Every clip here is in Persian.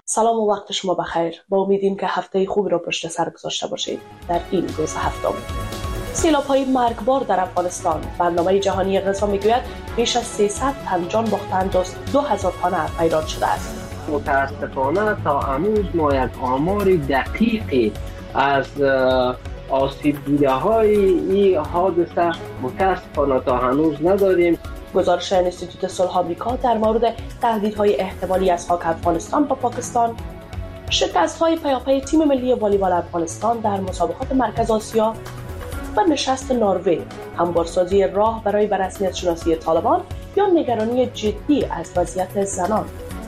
سلام و وقت شما بخیر. با امیدیم که هفته خوبی را پشت سر گذاشته باشید. در این روز هفتم سیلاب‌های مرگبار در افغانستان، برنامه جهانی غذا میگوید بیش از 300 تن جان باختند و 2000 خانه ویران شده است. متاسفانه تا هنوز ما یک آمار دقیقی از آسیب دیده های این حادثه متاسفانه تا هنوز نداریم. گزارش انستیتوت صلح آمریکا در مورد تهدیدهای احتمالی از خاک افغانستان با پاکستان، شکست‌های پیاپی تیم ملی والیبال افغانستان در مسابقات مرکز آسیا و نشست نروژ، هموارسازی راه برای به رسمیت شناسی طالبان یا نگرانی جدی از وضعیت زنان.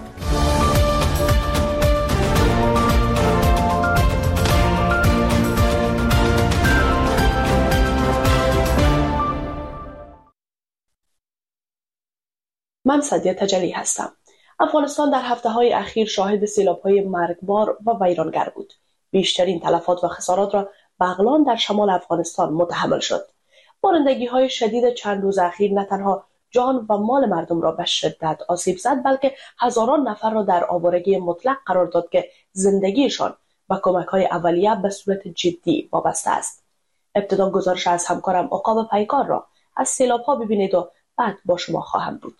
من سدیه تجلی هستم. افغانستان در هفته‌های اخیر شاهد سیلاب‌های مرگبار و ویرانگر بود. بیشترین تلفات و خسارات را بغلان در شمال افغانستان متحمل شد. بارندگی‌های شدید چند روز اخیر نه تنها جان و مال مردم را به شدت آسیب زد، بلکه هزاران نفر را در آوارگی مطلق قرار داد که زندگیشان و کمک‌های اولیه به صورت جدی وابسته است. ابتدا گزارش از همکارم عقاب پیکار را از سیلاب‌ها ببینید و بعد با شما خواهم بود.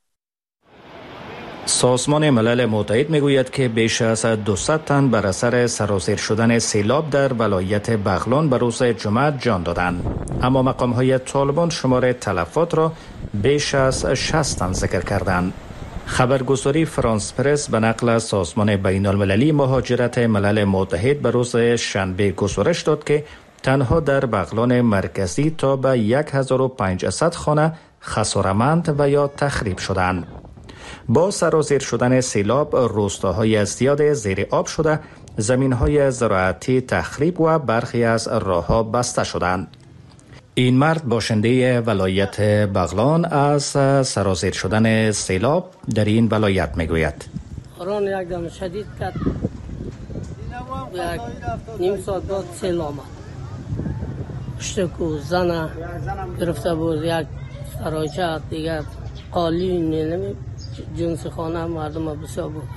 سازمان ملل متحد میگوید که بیش از 200 تن بر اثر سرازیر شدن سیلاب در ولایت بغلان به روز جمعه جان دادند، اما مقام‌های طالبان شمار تلفات را بیش از 60 تن ذکر کردند. خبرگزاری فرانس پرس به نقل از سازمان بین المللی مهاجرت ملل متحد به روز شنبه گزارش داد که تنها در بغلان مرکزی تا به 1500 خانه خسارتمند و یا تخریب شدند. با سرازیر شدن سیلاب، روستاهای زیاد زیر آب شده، زمینهای زراعتی تخریب و برخی از راهها بسته شدند. این مرد باشنده ولایت بغلان از سرازیر شدن سیلاب در این ولایت میگوید. باران یک دم شدید کرد، یک نیم ساعت بعد سیل آمد. اشتکو زن گرفته بود، یک سرایچه دیگر قالی جنس خانه مردم بسیار بود.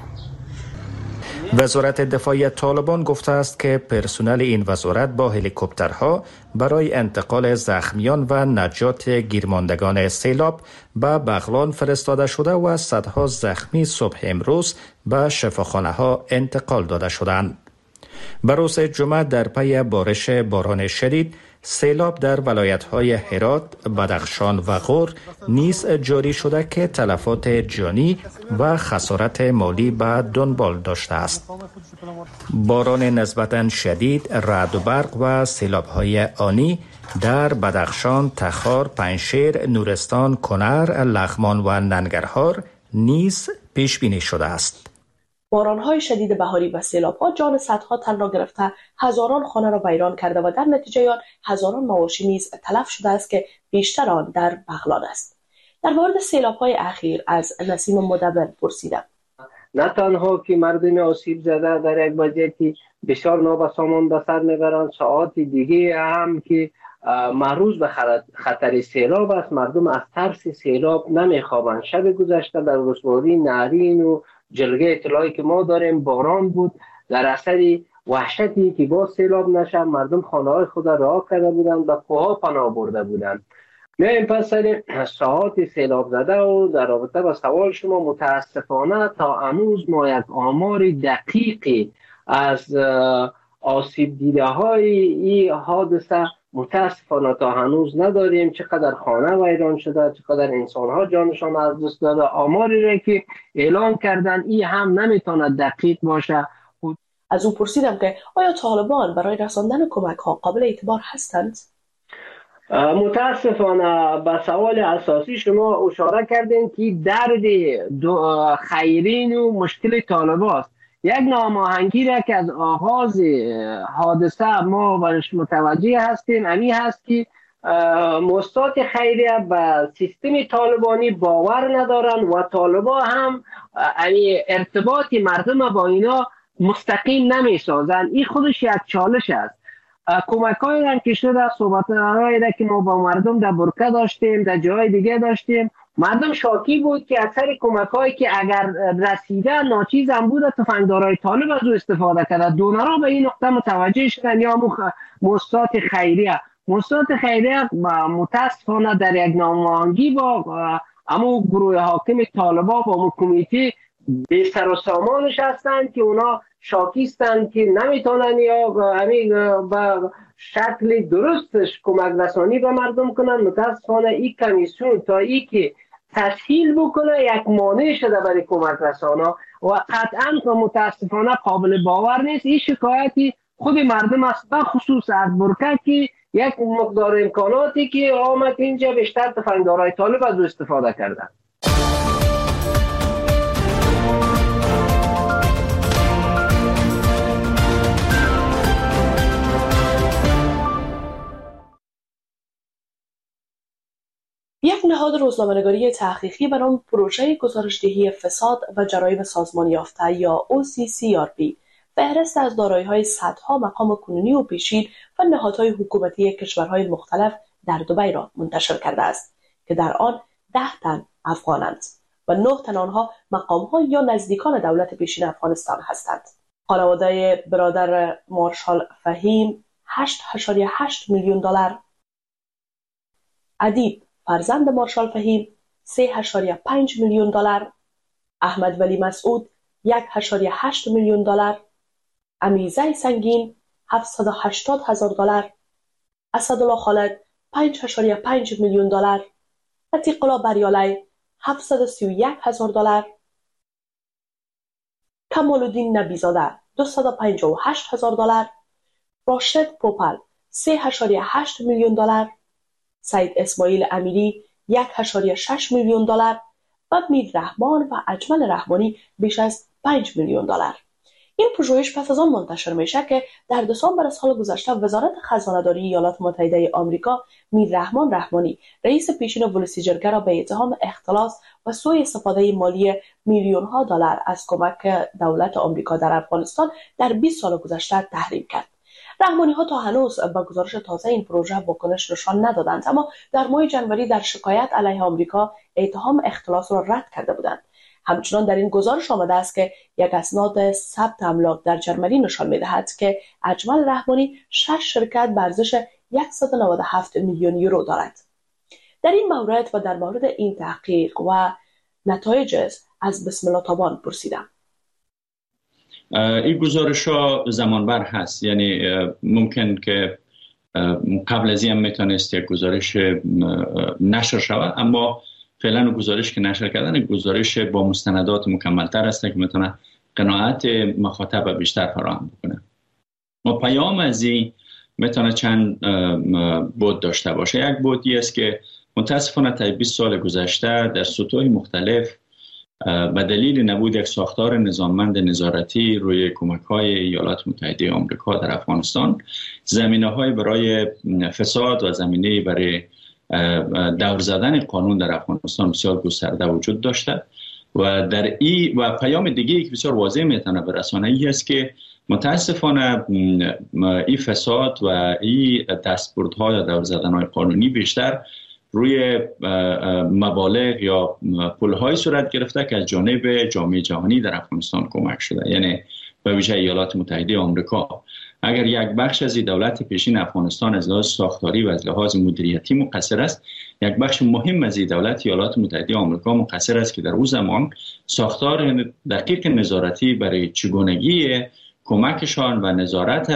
وزارت دفاع طالبان گفته است که پرسنل این وزارت با هلیکوپترها برای انتقال زخمیان و نجات گیرماندگان سیلاب به بغلان فرستاده شده و صدها زخمی صبح امروز به شفاخانه ها انتقال داده شدند. به روز جمعه در پی بارش باران شدید، سیلاب در ولایت‌های هرات، بدخشان و غور نیز جاری شده که تلفات جانی و خسارت مالی به دنبال داشته است. باران نسبتاً شدید، رعد و برق و سیلاب‌های آنی در بدخشان، تخار، پنجشیر، نورستان، کنر، لغمان و ننگرهار نیز پیش بینی شده است. باران‌های شدید بهاری و سیلاب‌ها جان صدها تن را گرفته، هزاران خانه را ویران کرده و در نتیجه آن هزاران مواشی نیز تلف شده است که بیشتر آن در بغلان است. در مورد سیلاب‌های اخیر از نسیم مدبر پرسیدم. نه تنها که مردم آسیب زده در یک وضعیتی بسیار نابسامان به سر میبرند، ساعات دیگه هم که معروض به خطر سیلاب است، مردم از ترس سیلاب نمیخوابند. شب گذشته در ولسوالی نارین و جلگه اطلاعی که ما داریم باران بود، در اثر وحشتی که با سیلاب نشه مردم خانه‌های خود را رها کرده بودند و کوه‌ها پناه برده بودند. میایم پس سر ساعات سیلاب زده و در رابطه با سوال شما، متاسفانه تا هنوز ما یک آمار دقیقی از آسیب دیده های این حادثه متاسفانه تا هنوز نداریم. چقدر خانه ویران شده، چقدر انسان‌ها جانشان از دست داده. آماری را که اعلان کردن این هم نمیتونه دقیق باشه. از او پرسیدم که آیا طالبان برای رساندن کمک‌ها قابل اعتبار هستند؟ متاسفانه به سوال اساسی شما اشاره کردین که درد خیرین و مشکل طالبان است. یک ناهماهنگی را که از آغاز حادثه ما برش متوجه هستیم امی هست که مؤسسات خیریه به سیستم طالبانی باور ندارن و طالبان هم ارتباط مردم با اینا مستقیم نمی سازن. این خودش یک چالش است. کمک های که شده، صحبت هایی که ما با مردم در برکه داشتیم، در جای دیگه داشتیم، مردم شاکی بود که اکثر کمک هایی که اگر رسیده ناچیز هم بود، تفنگدارای طالب از او استفاده کرده. دونرها به این نقطه متوجه شدن یا مؤسسات خیریه. مؤسسات خیریه متاسفانه در یک نامه‌آهنگی با اما گروه حاکم طالبا با کمیته به سر و سامانش هستند که اونا شاکیستند که نمیتونن یا با شکل درستش کمک رسانی به مردم کنن. متاسفانه این کمیسیون تا ای که تسهیل بکنه یک مانع شده برای کمک رسانا و قطعا متاسفانه قابل باور نیست. این شکایتی خود مردم است، به خصوص از برکک که یک مقدار امکاناتی که آمد اینجا بیشتر تفنگدارای طالب از استفاده کردن. یک نهاد روزنامه‌نگاری تحقیقی به نام پروژه گزارشدهی فساد و جرایم سازمان یافته یا OCCRP فهرست از دارایی‌های صدها مقام کنونی و پیشین و نهادهای حکومتی کشورهای مختلف در دبی را منتشر کرده است که در آن 10 تن افغانند و 9 تن آنها مقام‌ها یا نزدیکان دولت پیشین افغانستان هستند. خانواده برادر مارشال فهیم 8.8 میلیون دلار، ادیب فرزند مارشال فهیم 3.5 میلیون دلار، احمد ولی مسعود 1.8 میلیون دلار، امیزه سنگین 780,000 دلار، اسدالله خالد 5.5 میلیون دلار، عتیق الله بریالی 731,000 دلار، کمال الدین نبیزاده 258,000 دلار، راشد پوپل 3.8 میلیون دلار، سید اسماعیل امیری 1.6 میلیون دلار و میر رحمان و اجمل رحمانی بیش از 5 میلیون دلار. این پژوهش پس از آن منتشر میشه که در دسامبر سال گذشته وزارت خزانه‌داری ایالات متحده آمریکا میر رحمان رحمانی رئیس پیشین ولسیجرگه را به اتهام اختلاس و سوء استفاده مالی میلیون‌ها دلار از کمک دولت آمریکا در افغانستان در 20 سال گذشته تحریم کرد. رحمانی‌ها تا هنوز با گزارش تازه این پروژه واکنش نشان ندادند، اما در ماه جنوری در شکایت علیه آمریکا اتهام اختلاس را رد کرده بودند. همچنان در این گزارش آمده است که یک اسناد ثبت املاک در جرمنی نشان می‌دهد که اجمل رحمانی 6 شرکت به ارزش 197 میلیون یورو دارد. در این مورد و در مورد این تحقیق و نتایج از بسم الله تابان پرسیدم. این گزارش ها زمانبر هست، یعنی ممکن که قبل از این هم میتونست یک گزارش نشر شود، اما فعلا گزارش که نشر کردن گزارش با مستندات مکملتر است که میتونه قناعت مخاطب بیشتر فراهم بکنه. و پیام از این میتونه چند بود داشته باشه. یک بودی است که متاسفانه تا 20 سال گذشته در سطوح مختلف به دلیل نبود یک ساختار نظاممند نظارتی روی کمک‌های ایالات متحده آمریکا در افغانستان، زمینه‌های برای فساد و زمینه برای دور زدن قانون در افغانستان بسیار گسترده وجود داشته و در و پیام دیگه‌ای که بسیار واضح میتونه برسانه ای است که متاسفانه این فساد و این دستبردها یا دور زدن‌های قانونی بیشتر روی مبالغ یا پول‌های صورت گرفته که از جانب جامعه جهانی در افغانستان کمک شده، یعنی به ویژه ایالات متحده آمریکا. اگر یک بخش از دولت پیشین افغانستان از لحاظ ساختاری و از لحاظ مدیریتی مقصر است، یک بخش مهم از دولت ایالات متحده آمریکا مقصر است که در اون زمان ساختار دقیق نظارتی برای چگونگی کمکشان و نظارت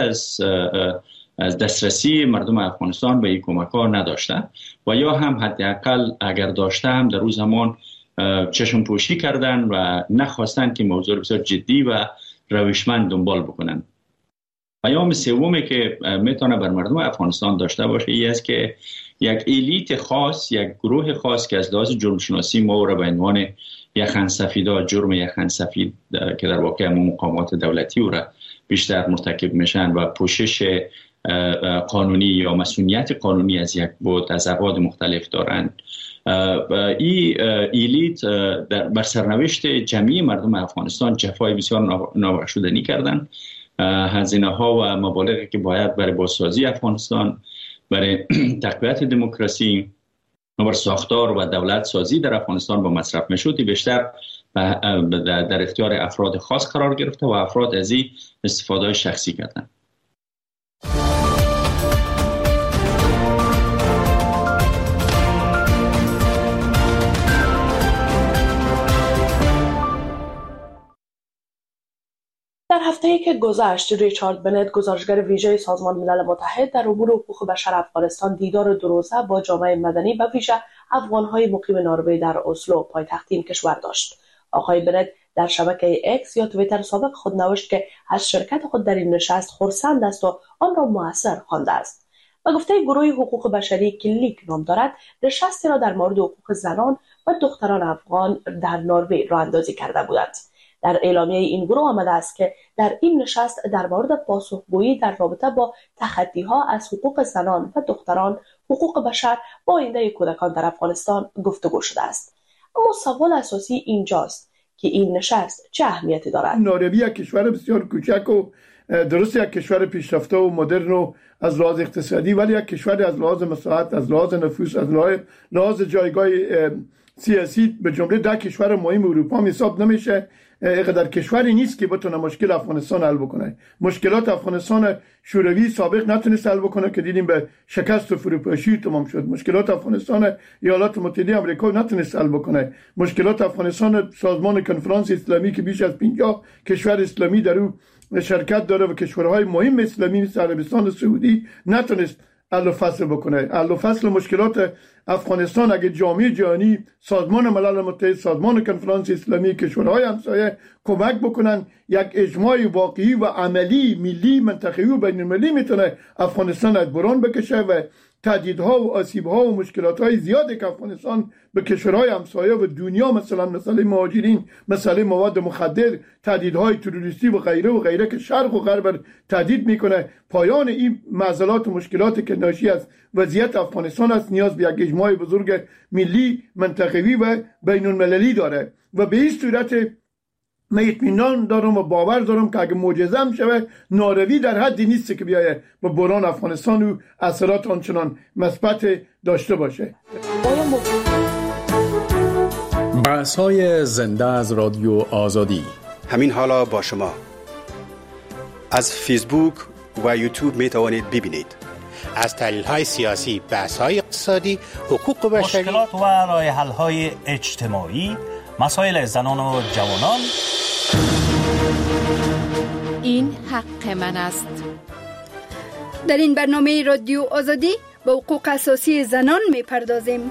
از دسترسی مردم افغانستان به این کمک‌ها نداشته و یا هم حداقل اگر داشته هم در اون زمان چشم پوشی کردن و نخواستن که موضوع بسیار جدی و روشمند دنبال بکنن. پیام سومی که میتونه بر مردم افغانستان داشته باشه این است که یک الیت خاص، یک گروه خاص که از لحاظ جرم شناسی ما را به عنوان یخن سفیدا، جرم یخن سفید که در واقع مقامات دولتی او را بیشتر مرتکب میشن و پوشش قانونی یا مسئولیت قانونی از یک بود از ابعاد مختلف دارند. این الیت بر سرنوشت جمعی مردم افغانستان جفای بسیار نابخشودنی کردند. هزینه ها و مبالغی که باید برای بازسازی افغانستان، برای تقویت دموکراسی ساختار و دولت سازی در افغانستان با مصرف میشد بیشتر در اختیار افراد خاص قرار گرفته و افراد از این استفاده شخصی کردند. در هفته‌ای که گذشت، ریچارد بنت، گزارشگر ویژه سازمان ملل متحد در امور حقوق بشر افغانستان، دیدار دو روزه با جامعه مدنی و ویژه افغان‌های مقیم نروژ در اسلو، پایتخت این کشور داشت. آقای بنت در شبکه اکس یا توییتر سابق خود نوشت که از شرکت خود در این نشست خرسند است و آن را مؤثر خوانده است و گفته گروه حقوق بشری که لیک نام دارد، نشستی را در مورد حقوق زنان و دختران افغان در نروژ راه اندازی کرده بودند. در اعلامیه این گروه آمده است که در این نشست در مورد پاسخگویی در رابطه با تخطی‌ها از حقوق زنان و دختران، حقوق بشر و آینده کودکان در افغانستان گفتگو شده است. اما سوال اساسی اینجاست که این نشست چه اهمیتی دارد؟ نروژ یک کشور بسیار کوچک و درست یک کشور پیشرفته و مدرن و از لحاظ اقتصادی، ولی یک کشور از لحاظ مساحت، از لحاظ نفوس، از لحاظ جایگاه سیاسی به جمله ده کشور مهم اروپا حساب نمیشه. اینقدر کشوری نیست که بتونه مشکل افغانستان حل بکنه. مشکلات افغانستان شوروی سابق نتونست حل بکنه که دیدیم به شکست و فروپاشی تمام شد. مشکلات افغانستان ایالات متحده آمریکا نتونست حل بکنه. مشکلات افغانستان سازمان کنفرانس اسلامی که بیش از 50 کشور اسلامی در او شرکت داره و کشورهای مهم اسلامی مثل عربستان سعودی نتونست حل و فصل بکنه. حل و فصل مشکلات افغانستان اگه جامعه جهانی، سازمان ملل متحد، سازمان کنفرانس اسلامی، کشورهای همسایه کمک بکنن، یک اجماع واقعی و عملی ملی، منطقه‌ای و بین‌المللی میتونه افغانستان از بحران بکشه و تهدیدها و آسیبها و مشکلات‌های زیادی که افغانستان به کشورهای همسایه و دنیا، مثلا مسئله مهاجرین، مسئله مواد مخدر، تهدیدهای تروریستی و غیره که شرق و غرب تهدید میکنه، پایان این معضلات و مشکلاتی که ناشی از وضعیت افغانستان است نیاز به یک اجماع بزرگ ملی، منطقه‌ای و بین‌المللی داره و به این صورت من اطمینان دارم و باور دارم که اگه معجزه هم شوه، نروژ در حدی نیست که بیایه به بحران افغانستان و اثرات آنچنان مثبت داشته باشه. بحث‌های زنده از رادیو آزادی، همین حالا با شما از فیسبوک و یوتیوب می توانید ببینید. از تحلیل‌های سیاسی، بحث‌های اقتصادی، حقوق بشری، مشکلات و راه حل‌های اجتماعی، مسائل زنان و جوانان. این حق من است. در این برنامه رادیو آزادی به حقوق اساسی زنان می‌پردازیم.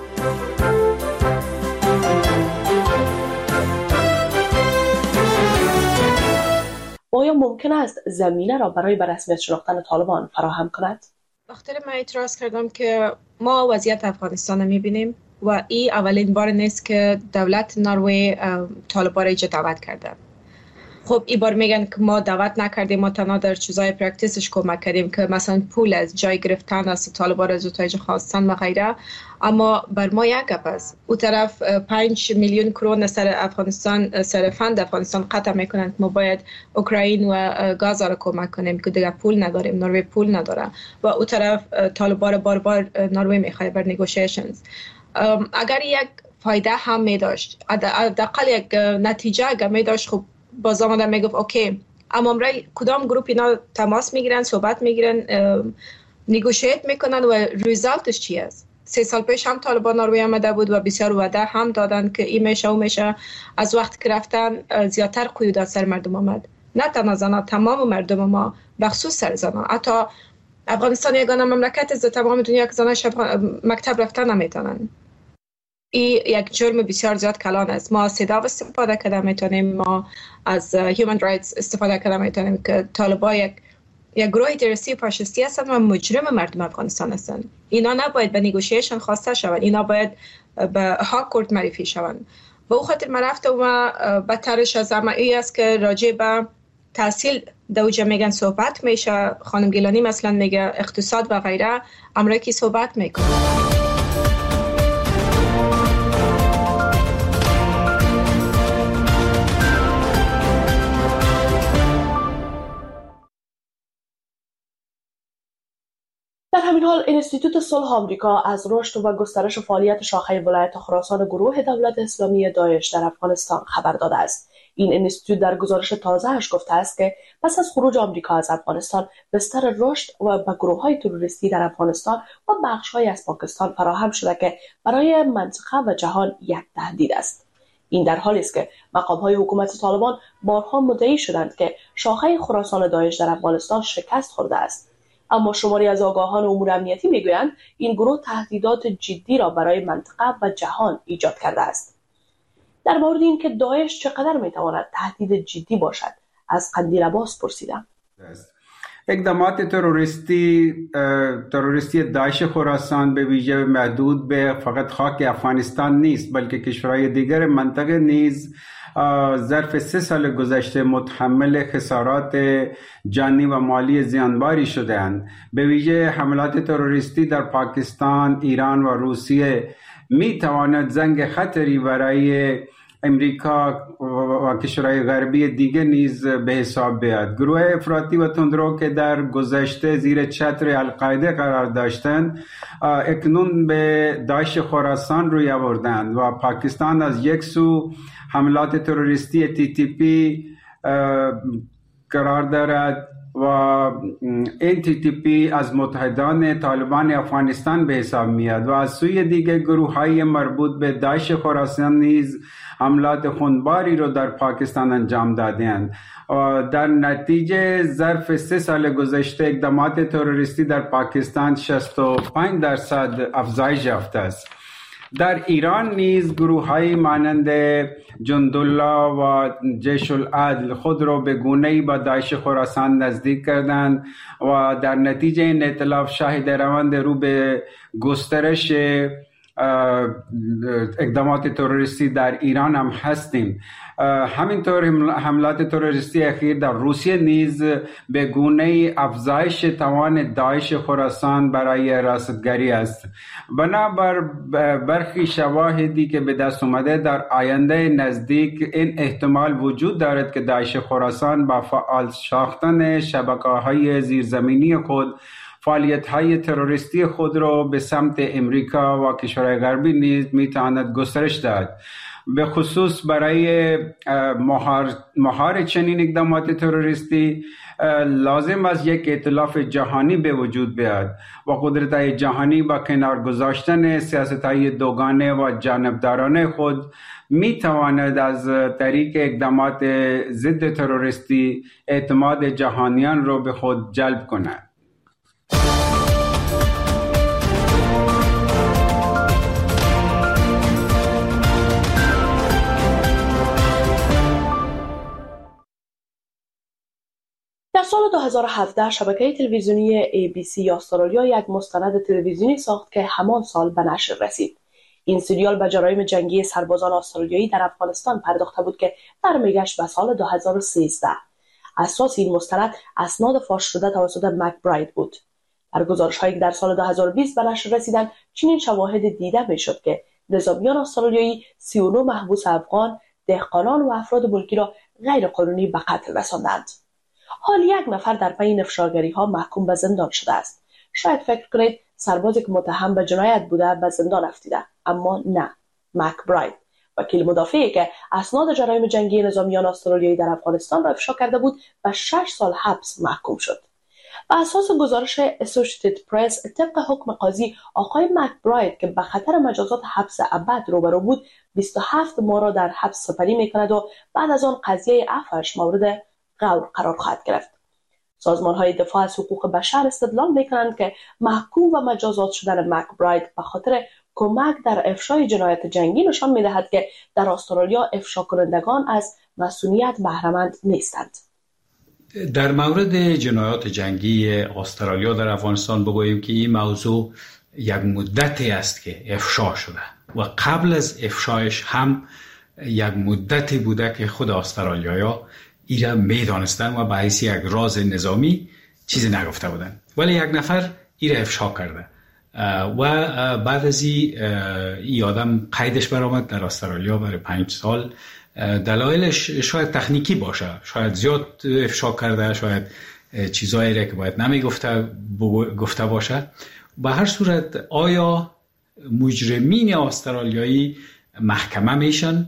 آیا ممکن است زمینه را برای به رسمیت شناختن طالبان فراهم کند؟ وقتی من اعتراض کردم که ما وضعیت افغانستان رو می‌بینیم و این اولین بار نیست که دولت نروژ طالبان را دعوت کرده. خب این بار میگن که ما دعوت نکردیم، ما تنها در چیزای پرکتیسش کمک کردیم که مثلا پول از جای گرفتن از طالبان از اوتاج خواستن و غیره. اما بر ما یک گپ است، اون طرف 5 میلیون کرون سر افغانستان، سر فند افغانستان قطع میکنند که ما باید اوکراین و گاز را کمک کنیم که دیگه پول نداریم، نروژ پول نداره و اون طرف طالبان بار نروژ میخواد بر نیگوشیشنز. اگر یک فایده هم می داشت، حداقل یک نتیجه اگر می داشت، خب باز آمدن می گفت اوکی، اما امرای کدام گروپ اینا تماس میگیرن، صحبت میگیرن، نیگوشیت میکنن و ریزالتش چی است؟ 3 سال پیش هم طالبان نروژ آمده بود و بسیار وعده هم دادن که این میشه و میشه. از وقت که رفتن زیادتر قیودات سر مردم آمد، نه تنها زنان، تمام مردم ما، بخصوص سر زنان. حتی افغانستان یگانه مملکت از تمام دنیا که زنان مکتب رفتن نمیتونن. این یک جرم بسیار زیاد کلان است. ما از صدا استفاده کرده میتونیم، ما از هیومن رایتس استفاده کرده میتونیم که طالبان یک گروه تروریستی فاشیستی هستند و مجرم مردم افغانستان هستند. اینا نباید به نیگوشیشن خواسته شوند، اینا باید به ها کورت معرفی شوند. به او خاطر من رفتم و بدترش از همه ای است که راجع به تحصیل دوجه میگن صحبت میشه. خانم گیلانی مثلا میگه اقتصاد و غیره، امریکی صحبت میکنه. در همین همین حال انستیتوت صلح آمریکا از رشد و گسترش فعالیت شاخه ولایت خراسان گروه دولت اسلامی داعش در افغانستان خبر داده است. این انستیتوت در گزارش تازه‌اش گفته است که پس از خروج آمریکا از افغانستان بستر رشد و به گروه‌های تروریستی در افغانستان و بخش‌هایی از پاکستان فراهم شده که برای منطقه و جهان یک تهدید است. این در حالی است که مقام‌های حکومت طالبان بارها مدعی شدند که شاخه خراسان داعش در افغانستان شکست خورده است. اما شماری از آگاهان امور امنیتی میگویند این گروه تهدیدات جدی را برای منطقه و جهان ایجاد کرده است. در مورد اینکه داعش چقدر میتواند تهدید جدی باشد از قندیل عباس پرسیدم. اقدامات تروریستی داعش خراسان به ویژه محدود به فقط خاک افغانستان نیست، بلکه کشورهای دیگر منطقه نیز ظرف 3 سال گذشته متحمل خسارات جانی و مالی زیانباری شده‌اند. به ویژه حملات تروریستی در پاکستان، ایران و روسیه می تواند زنگ خطری برای امریکا و کشورهای غربی دیگه نیز به حساب بیاد. گروه افراطی و تندرو که در گذشته زیر چتر القاعده قرار داشتند اکنون به داعش خراسان روی آوردند و پاکستان از یک سو حملات تروریستی TTP قرار دارد و این TTP از متحدان طالبان افغانستان به حساب میاد و از سوی دیگه گروه‌های مربوط به داعش خراسان نیز حملات خونباری رو در پاکستان انجام دادند و در نتیجه ظرف 3 سال گذشته اقدامات تروریستی در پاکستان 65% افزایش یافته است. در ایران نیز گروه‌های مانند جندالله و جیش العدل خود را به گونه‌ای با داعش خراسان نزدیک کردند و در نتیجه این ائتلاف شاهد روند رو به گسترش اقدامات تروریستی در ایران هم هستیم. همینطور حملات تروریستی اخیر در روسیه نیز به گونه‌ای افزایش توان داعش خراسان برای رصدگری است. بنابر برخی شواهدی که به دست اومده در آینده نزدیک این احتمال وجود دارد که داعش خراسان با فعال ساختن شبکه‌های زیرزمینی خود فعالیت‌های تروریستی خود را به سمت امریکا و کشورهای غربی نیز می‌تواند گسترش دهد. به خصوص برای مهار چنین اقدامات تروریستی لازم است یک ائتلاف جهانی به وجود بیاید و قدرت‌های جهانی با کنار گذاشتن سیاست‌های دوگانه و جانبدارانه خود می‌تواند از طریق اقدامات ضد تروریستی اعتماد جهانیان را به خود جلب کند. در سال 2017 شبکه تلویزیونی ABC استرالیا یک مستند تلویزیونی ساخت که همان سال به نشر رسید. این سریال به جرایم جنگی سربازان استرالیایی در افغانستان پرداخته بود که برمیگشت به سال 2013. اساس این مستند اسناد فاش شده توسط مکبراید بود. در گزارش‌هایی که در سال 2020 به نشر رسیدند چنین شواهد دیده می‌شد که نظامیان استرالیایی 39 محبوس افغان، دهقانان و افراد ملکی را غیرقانونی به قتل رساندند. حال 1 نفر در پی این افشاگری‌ها محکوم به زندان شده است. شاید فکر کنید سربازی که متهم به جنایت بوده به زندان رفته، اما نه. مکبراید، وکیل مدافعی که اسناد جرایم جنگی نظامیان استرالیایی در افغانستان را افشا کرده بود، به 6 سال حبس محکوم شد. بر اساس گزارش اسوسییتد پرس، طبق حکم قاضی، آقای مکبراید که به خطر مجازات حبس ابد روبرو بود، 27 ماه را در حبس سپری می‌کند و بعد از آن قضیه عفوش مورد غور قرار خواهد گرفت. سازمان‌های دفاع از حقوق بشر استدلال می‌کنند که محکوم و مجازات شدن مکبراید به خاطر کمک در افشای جنایت جنگی نشان می‌دهد که در استرالیا افشا کنندگان از مسئولیت بهره‌مند نیستند. در مورد جنایات جنگی استرالیا در افغانستان بگوییم که این موضوع یک مدتی است که افشا شده و قبل از افشایش هم یک مدتی بوده که خود استرالیایی‌ها ایران میدانستند و به حیث یک راز نظامی چیزی نگفته بودند، ولی یک نفر ایران افشا کرده و بعد از این آدم قیدش برآمد در استرالیا برای 5 سال. دلایلش شاید تکنیکی باشه، شاید زیاد افشا کرده، شاید چیزایی را که باید نمیگفته گفته باشه، به هر صورت آیا مجرمین استرالیایی محکمه میشن؟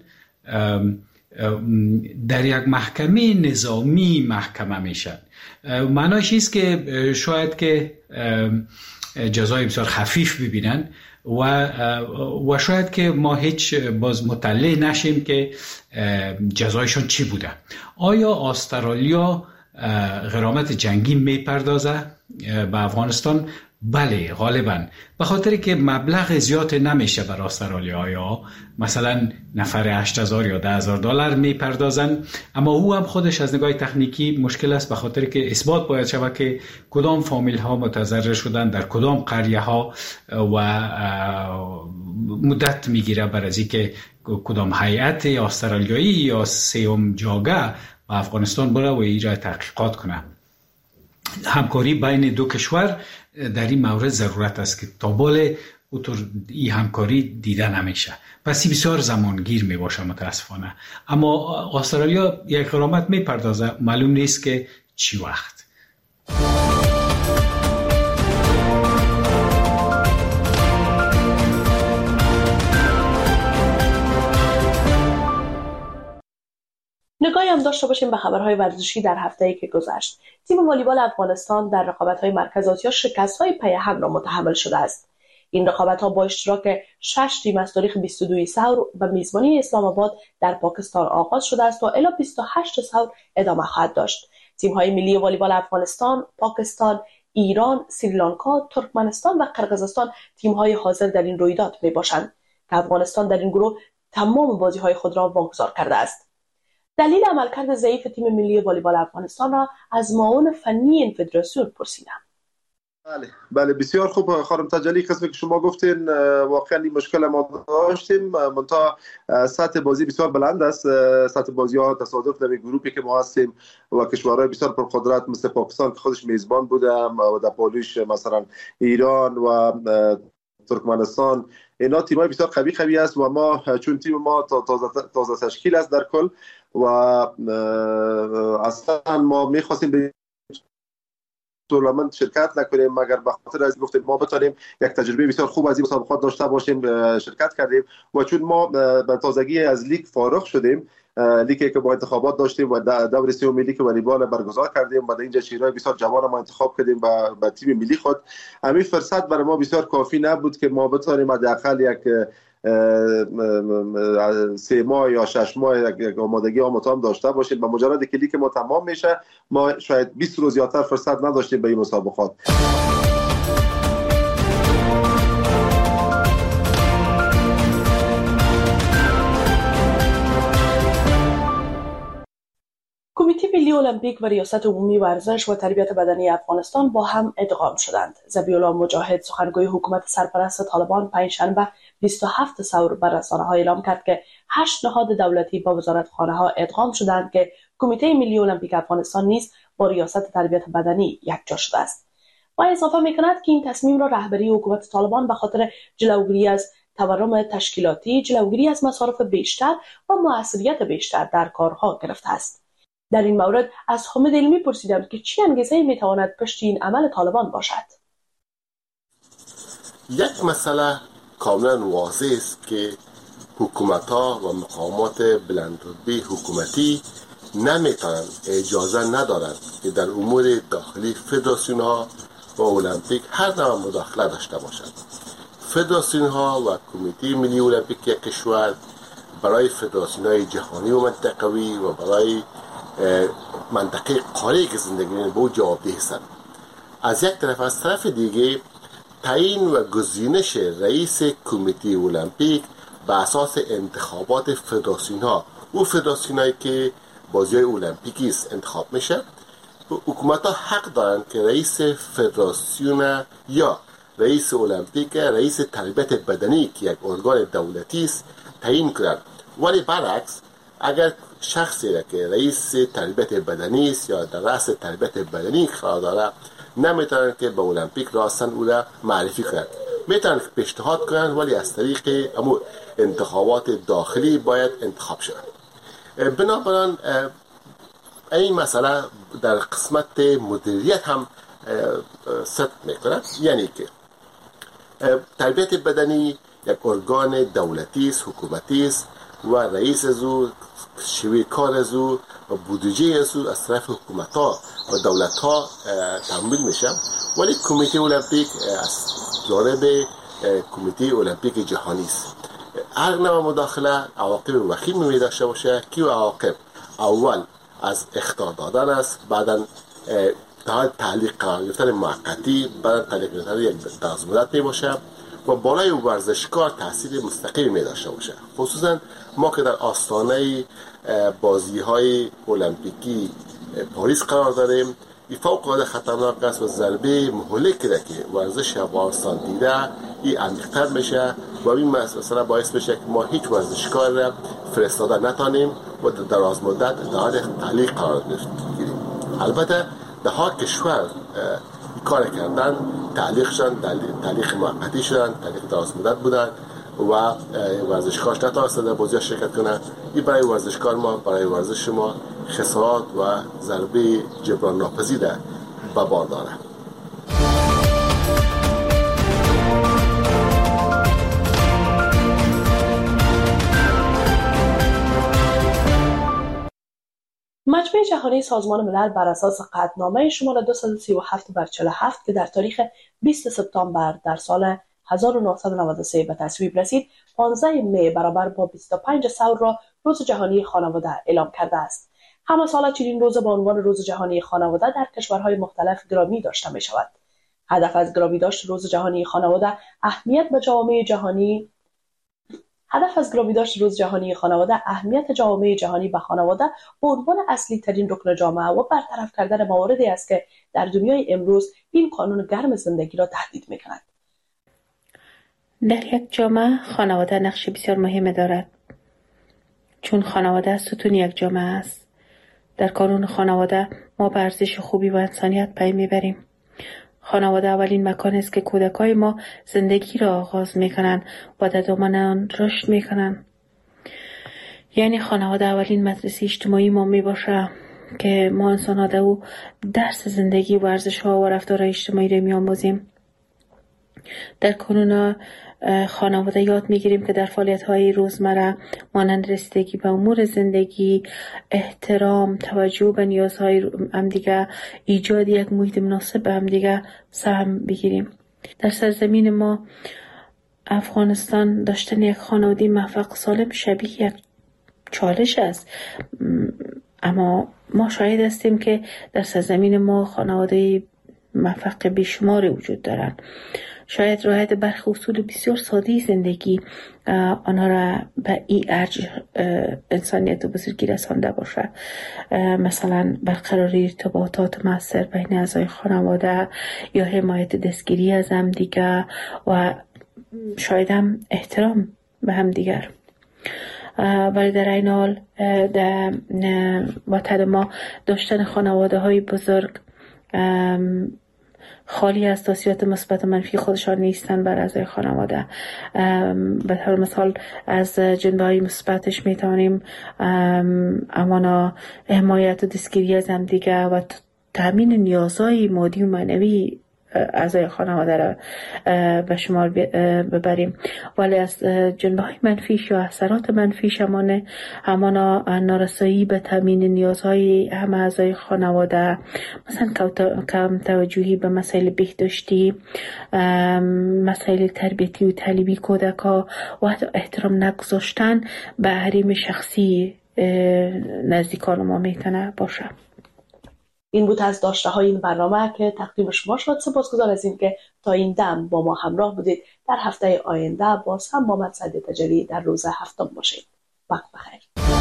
در یک محکمه نظامی محکمه میشن. معناش است که شاید که جزای بسیار خفیف ببینن و شاید که ما هیچ باز مطلع نشیم که جزایشون چی بوده. آیا استرالیا غرامت جنگی میپردازه به افغانستان؟ بله غالبا، به خاطر که مبلغ زیاد نمیشه برای استرالیا. یا مثلا نفر 8,000 یا 10,000 دلار میپردازن، اما او هم خودش از نگاه تکنیکی مشکل است، به خاطر که اثبات باید شود که کدام فامیل ها متضرر شدن، در کدام قریه ها و مدت میگیره برای از اینکه کدام هیئت استرالیایی یا سیوم جاگه به افغانستان بره و ایرا تحقیقات کنه. همکاری بین دو کشور در این مورد ضرورت است که تا بال اوتر این همکاری دیده نمیشه، پس بسیار زمانگیر می باشه متاسفانه. اما استرالیا یک غرامت می پردازه، معلوم نیست که چی وقت. نگاهی هم داشته باشیم به خبرهای ورزشی در هفته‌ای که گذشت. تیم والیبال افغانستان در رقابت‌های مرکز آسیا شکست‌های پی هم را متحمل شده است. این رقابت‌ها با اشتراک 6 تیم از تاریخ 22 ثور و میزبانی اسلام آباد در پاکستان آغاز شده است و الی 28 ثور ادامه خواهد داشت. تیم‌های ملی والیبال افغانستان، پاکستان، ایران، سریلانکا، ترکمنستان و قرقیزستان تیم‌های حاضر در این رویداد میباشند که افغانستان در این گروه تمام بازی‌های خود را واگذار کرده است. دلیل عملکرد ضعیف تیم ملی والیبال افغانستان را از معاون فنی این فدراسیون پرسیدم. بله بسیار خوب خانم تجلی، قسمی که شما گفتین واقعا این مشکل ما داشتیم، منتها سطح بازی بسیار بلند است. سطح بازی ها تصادف در گروهی که ما هستیم و کشورهای بسیار پرقدرت مثل پاکستان که خودش میزبان بوده و در پولیش مثلا ایران و ترکمنستان، اینا تیمای بسیار قوی است و ما چون تیم ما تازه تشکیل است در کل و اصلا ما میخواستیم به تورنمنت شرکت نکنیم مگر به خاطر از گفتیم ما بتونیم یک تجربه بسیار خوب از این مسابقات داشته باشیم. شرکت کردیم و چون ما به تازگی از لیگ فارغ شدیم، لیگی که با انتخابات داشتیم و دور سوم ملی که والیبال برگزار کردیم و در اینجا شیرای بسیار جوان ما انتخاب کردیم با تیم ملی خود، همین فرصت برای ما بسیار کافی نبود که ما بتونیم حداقل یک 3 ماه یا 6 ماه یک آمادگی متام داشته باشیم. با مجرد که لیگ ما تمام میشه ما شاید 20 روز زیادتر فرصت نداشتیم به این مسابقات. کمیته ملی المپیک و ریاست عمومی ورزش و تربیت بدنی افغانستان با هم ادغام شدند. ذبیح‌الله مجاهد سخنگوی حکومت سرپرست طالبان پنجشنبه 27 ثور بر رسانه‌ها اعلام کرد که 8 نهاد دولتی با وزارتخانه‌ها ادغام شدند که کمیته ملی المپیک افغانستان نیز با ریاست تربیت بدنی یکجا شده است. و اضافه می‌کند که این تصمیم را رهبری حکومت طالبان به خاطر جلوگیری از تورم تشکیلاتی، جلوگیری از مصارف بیشتر و موثریت بیشتر در کارها گرفته است. در این مورد از حامد علمی پرسیدم که چه انگیزه‌ای میتواند پشت این عمل طالبان باشد. یک مسئله کاملا واضح است که حکومت‌ها و مقامات بلندرتبه حکومتی نمیتونن، اجازه ندارند که در امور داخلی فدراسیون‌ها و المپیک هر نوع مداخله داشته باشند. فدراسیون‌ها و کمیته ملی المپیک یک کشور برای فدراسیون‌های جهانی و منطقوی و برای منطقه قاره که زندگی می‌کنند به او جوابدeh هستند. از یک طرف، از طرف دیگه تعیین و گزینش رئیس کمیته المپیک به اساس انتخابات فدراسیون‌ها و فدراسیون‌هایی که بازی‌های المپیکی است انتخاب میشه، حکومت‌ها حق دارند که رئیس فدراسیون یا رئیس المپیک، رئیس تربیت بدنی که یک ارگان دولتی است تعیین کنند. ولی برعکس، اگر شخصی را که رئیس تربیت بدنی است یا در رأس تربیت بدنی قرار داره، نمیتونن که به المپیک راستن او را معرفی کنند. میتونن که پیشنهاد کنند ولی از طریق انتخابات داخلی باید انتخاب شود. بنابراین این مسئله در قسمت مدیریت هم صدق میکنه، یعنی که تربیت بدنی یک ارگان دولتی است، حکومتی است و رئیس ازو، شیوه کار ازو و بودجه ازو از طرف حکومت ها و دولت ها تمویل میشه. ولی کمیته المپیک از جانب کمیته المپیک جهانی است. هر نوع مداخله عواقب وخیم می داشته باشه که عواقب اول از اخطار دادن است، بعدا تعلیق قرار گرفتن موقتی، بعدا تعلیق گرفتن یک دراز مدت می باشه و بالای ورزشکار تاثیر مستقیم می داشته باشه. خصوصا ما که در آستانه بازی های المپیکی پاریس قرار داریم، این فوق العاده خطرناک است و ضربه مهلکی را که ورزش افغانستان دیده این عمیق‌تر میشه و این مثلا باعث میشه که ما هیچ ورزشکار را فرستاده نتانیم و در دراز مدت در حال تعلیق قرار گیریم. البته ده ها کشور کار کردن، تعلیق شدن، تعلیق موقتی شدن، تعلیق دراز مدت بودن و ورزشکارش نتوانسته در بازی شرکت کنه. این برای ورزشکار ما، برای ورزش ما خسارات و ضربه جبران ناپذیر به بار داره. مجمع جهانی سازمان ملل بر اساس قطعنامه شماره 237/47 که در تاریخ 20 سپتامبر در سال 1993 به تصویب رسید، 15 می برابر با 25 ثور را روز جهانی خانواده اعلام کرده است. همه سال چنین روز با عنوان روز جهانی خانواده در کشورهای مختلف گرامی داشته می شود. هدف از گرامی داشت روز جهانی خانواده اهمیت جامعه جهانی به خانواده به عنوان اصلی ترین رکن جامعه و برطرف کردن مواردی است که در دنیای امروز این قانون گرم زندگی را تهدید می کند. در یک جامعه خانواده نقش بسیار مهم دارد، چون خانواده ستون یک جامعه است. در قانون خانواده ما به ارزش خوبی و انسانیت پی میبریم. خانواده اولین مکان است که کودکای ما زندگی را آغاز میکنند و در دامن آن رشد میکنند. یعنی خانواده اولین مدرسه اجتماعی ما میباشه که ما انسان‌ها در او درس زندگی و ارزش‌ها و رفتار اجتماعی را میآموزیم. در قانون خانواده یاد میگیریم که در فعالیت‌های روزمره مانند رسیدگی به امور زندگی، احترام، توجه به نیازهای همدیگه، ایجاد یک محیط مناسب به همدیگه سهم بگیریم. در سرزمین ما افغانستان داشتن یک خانواده موفق سالم شبیه یک چالش است، اما ما شاهد هستیم که در سرزمین ما خانواده موفق بیشماری وجود دارند. شاید رعایت برخی اصول بسیار ساده زندگی آنها را به این ارج انسانیت و بزرگی رسانده باشه، مثلا برقراری ارتباطات مؤثر بین اعضای خانواده یا حمایت دستگیری از هم دیگر و شاید هم احترام به هم دیگر. ولی در این حال در وطن ما داشتن خانواده های بزرگ خالی از تاثیرات مثبت و منفی خودشان نیستند بر اعضای خانواده. به طور مثال از جنبه‌های مثبتش میتوانیم امانا حمایت و دستگیری از همدیگه و تامین نیازهای مادی و معنوی اعضای خانواده را به شمار ببریم. ولی از جنبه‌های منفیش یا اثرات منفیش همانا نارسایی به تامین نیازهای همه اعضای خانواده، مثلا کم توجهی به مسائل بهداشتی، مسائل تربیتی و تعلیمی کودک‌ها و حتی احترام نگذاشتن به حریم شخصی نزدیکان ما میتونه باشه. این بود از داشته های این برنامه که تقدیم شما شد. سپاسگزار از این که تا این دم با ما همراه بودید. در هفته آینده باز هم با محمد سعید تجلی در روز هفتم باشید. وقت بخیر.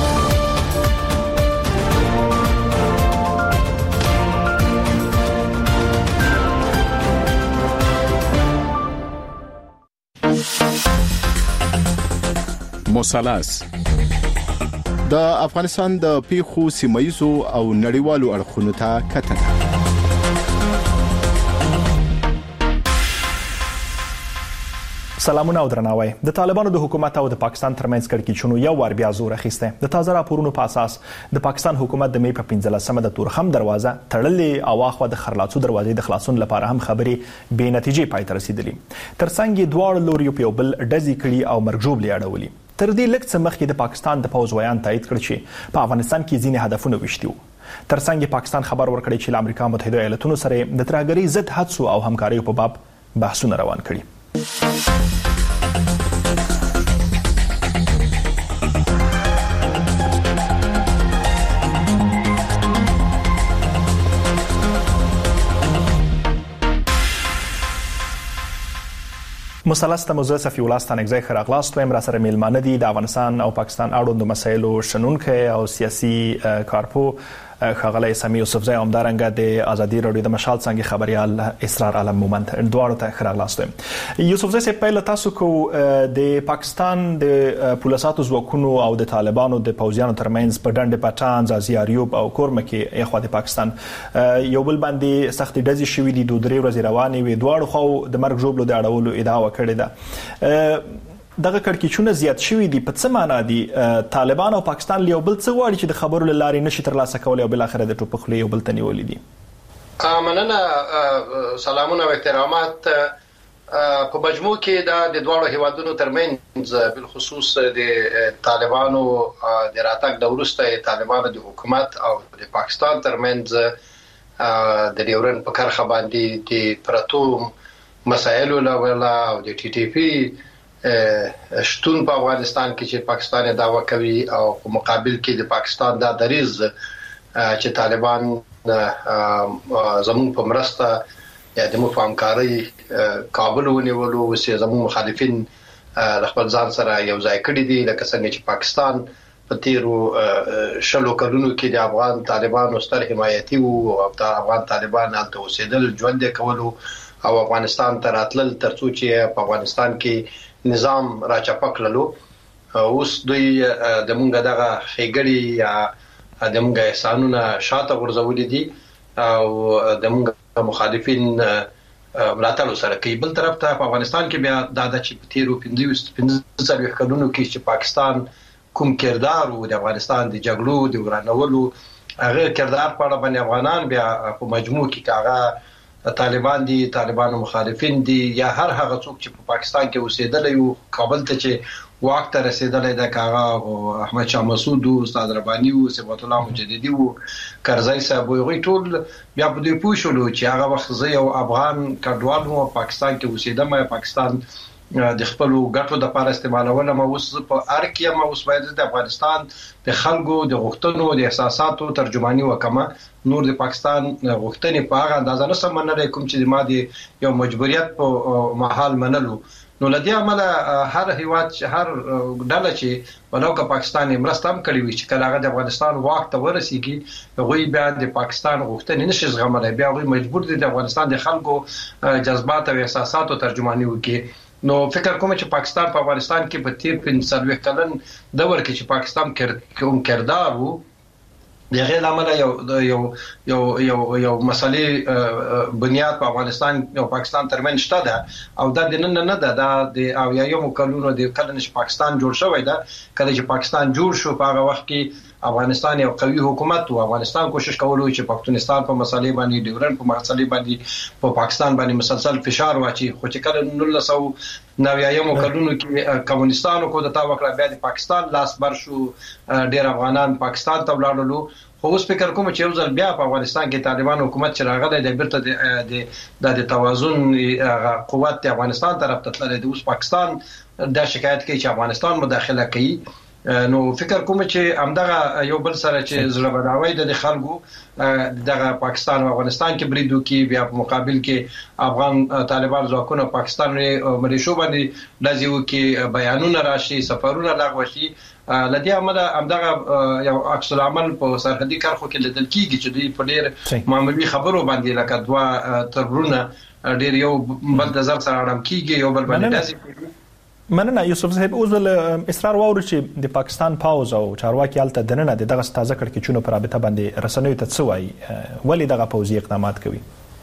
مثلث د افغانستان د پیښو سیمایزو او نړیوالو اړخونو ته کتنه. سلامونه او درناوی. د طالبانو د حکومت او د پاکستان ترمنځ کړکېچونو یو وار بیا زور اخیسته. د تازه راپورونو په اساس د پاکستان حکومت د می په 15مه د تورخم دروازه تړلې او اخوا د خرلاڅو دروازې د خلاصون لپاره هم خبرې بې نتیجې پای ته رسیدلې. ترڅنګ دواړو لوري په بل ډزې کړي او مرجوب اړولي. تر دې لږ څه مخکې د پاکستان د پوځ ویان تایید کړ چې په افغانستان کې ځینې هدفونه وشتي وو. ترڅنګ پاکستان خبر ورکړی چې امریکا متحده ایالاتونو سره د ترهګرۍ ضد هڅو او همکارۍ په باب بحثونه روان کړي. مثلث ته موزه صفی الله ستانکزی خراغلاست ویم را سره میلمانه دي د افغانستان او پاکستان اړوندو مسایلو شنونکي او سیاسي کارپو ښاغلی سمیع یوسفزی همدارنګه د ازادي راډیو د مشال څنګه خبريال اسرار علم مومند دواړو ته خراغلاست ویم. یوسفزی صاحب پیل تاسو کو د پاکستان د پولیساتو ځواکونو او د طالبانو د پوځیانو ترمنځ په ډنډ پټان ځازي اریوب او کورمه کې یخوا د پاکستان یو بل باندې سخت ډزې شوې دي. دوه درې ورځې روانې وي. دواړو خو د مرګ ژوبلو د اړولو ادعا وکړې ده. دغه کړکېچونه زیات شوي دي. په څه معنا دي؟ طالبان او پاکستان یو بل څه غواړي چې د خبرو له لارې نشي ترلاسه کولی او بل اخر د ټوپک خولې یو بل ته نیولي دي؟ مننه، سلامونه او احترامات. په مجموع کې د دواړو هیوادونو ترمنځ بالخصوص د طالبانو د راتګ د وروسته طالبانو د حکومت او د پاکستان ترمنځ د ډیورن په کرخه باندې د پرتو مسایلو لولا او د ټي ټي پی شتون په افغانستان کې چې پاکستان دعوا کوي او په مقابل کې د پاکستان د دریز چې طالبان زموږ په مرسته یا د مفاهمکاري کابل ونیولو او زموږ مخالفین خپل ځان سره یو ځای کړی دي، لکه څنګه چې پاکستان په تیرو شلو کلونو کې د افغان طالبانو ستر حمایتي او افغان طالبان هلته اوسېدل، ژوند کولو او افغانستان ته راتلل ترڅو چې په افغانستان کې نظام را چپکللو. اوس دوی د مونږ دغه خېګړی یا د مونږ احسانونه شاته غورځولې دي او د مونږ مخالفین ملاتړ سره کوي. بل طرف ته په افغانستان کې بیا د چې په تیرو 15 کلونو کې چې پاکستان کوم کردار او د افغانستان د جګړو د ورانولو هغه کردار په اړه باندې افغانان بیا په مجموع کې کاغه طالبان دي، طالبانو مخالفین دي یا هر هغه څوک چې په پاکستان کې اوسېدل او کابل ته چې واک ته رسیدل د کاغه احمد شاه مسعود او استاد رباني او صفات الله مجددي او کرزی صاحب وي ټول بیا په دې پوښلو چې هغه وخت زه یو افغان کډوال وو پاکستان کې اوسېدم، پاکستان د خپل ګټو د لپاره استعمالول ما اوس په ارکیه ما اوس باید د افغانستان د خلکو د غوښتنو د احساساتو ترجمانی وکمه نور د پاکستان غوښتنې په هغه اندازه نه سمنل کوم چې ما د یو مجبوریت په محل منلو. نو لدی عمله هر هیواد هر ډله چې ولو که پاکستان مرسته هم کړی وي چې کله هغه د افغانستان واک ته ورسیږي هغوی بیا د پاکستان غوښتنې نشي زغملای، بیا هغوی مجبور دي د افغانستان د خلکو جذبات او احساساتو ترجمانی وکړي. نو فکر کوم چې پاکستان په افغانستان کې په تیر 15 کلن دور کې چې پاکستان کوم کردار وو دغه لامل یو مسلې بنیاد په افغانستان او پاکستان ترمنځ شته ده او دا د نن نه ده د او یو کلونو د کله چې پاکستان جوړ شوی ده. کله چې پاکستان جوړ شو په هغه وخت کې افغانستان یو قوي حکومت او افغانستان کوشش کولو چې پښتونستان په مسلې باندې ډیورن په مسلې باندې په پاکستان باندې مسلسل فشار واچي. خو چې کله 1990 کلونو کې کمونستانو کو د تا وکړه بیا د پاکستان لاس بر شو، ډیر افغانان پاکستان ته ولاړل. خو اوس فکر کوم چې یو ځل بیا په افغانستان کې طالبان حکومت چې راغلی د بیرته د توازن قوت د افغانستان طرف ته تللی دی. اوس پاکستان دا شکایت کوي چې افغانستان مداخله کوي. نو فکر کوم چې همدغه یو بل سره چې زړه بداوي د خلکو دغه پاکستان او افغانستان کې بریدو کې بیا په مقابل کې افغان طالبان ځواکونه پاکستان ملیشو باندې لازیو کې بیانونه راشي، سفرونه لغوه شي. لدی عمله همدغه یو عکس العمل په سرحدي کرخو کې لیدل کیږي چې دوی په ډېر معمولی خبرو باندې لکه دوا ترورونه ډېر یو بل د ځل سره اړم کیږي، یو بل باندې داسې. مننه یوسف صاحب. اوس ول اصرار واورو چې د پاکستان پاوز او چارواکي حالت دننه دغه تازه کړکېچونو پر رابطه باندې رسنیو ته څه وایي، ولی دغه پوځي اقدامات کوي؟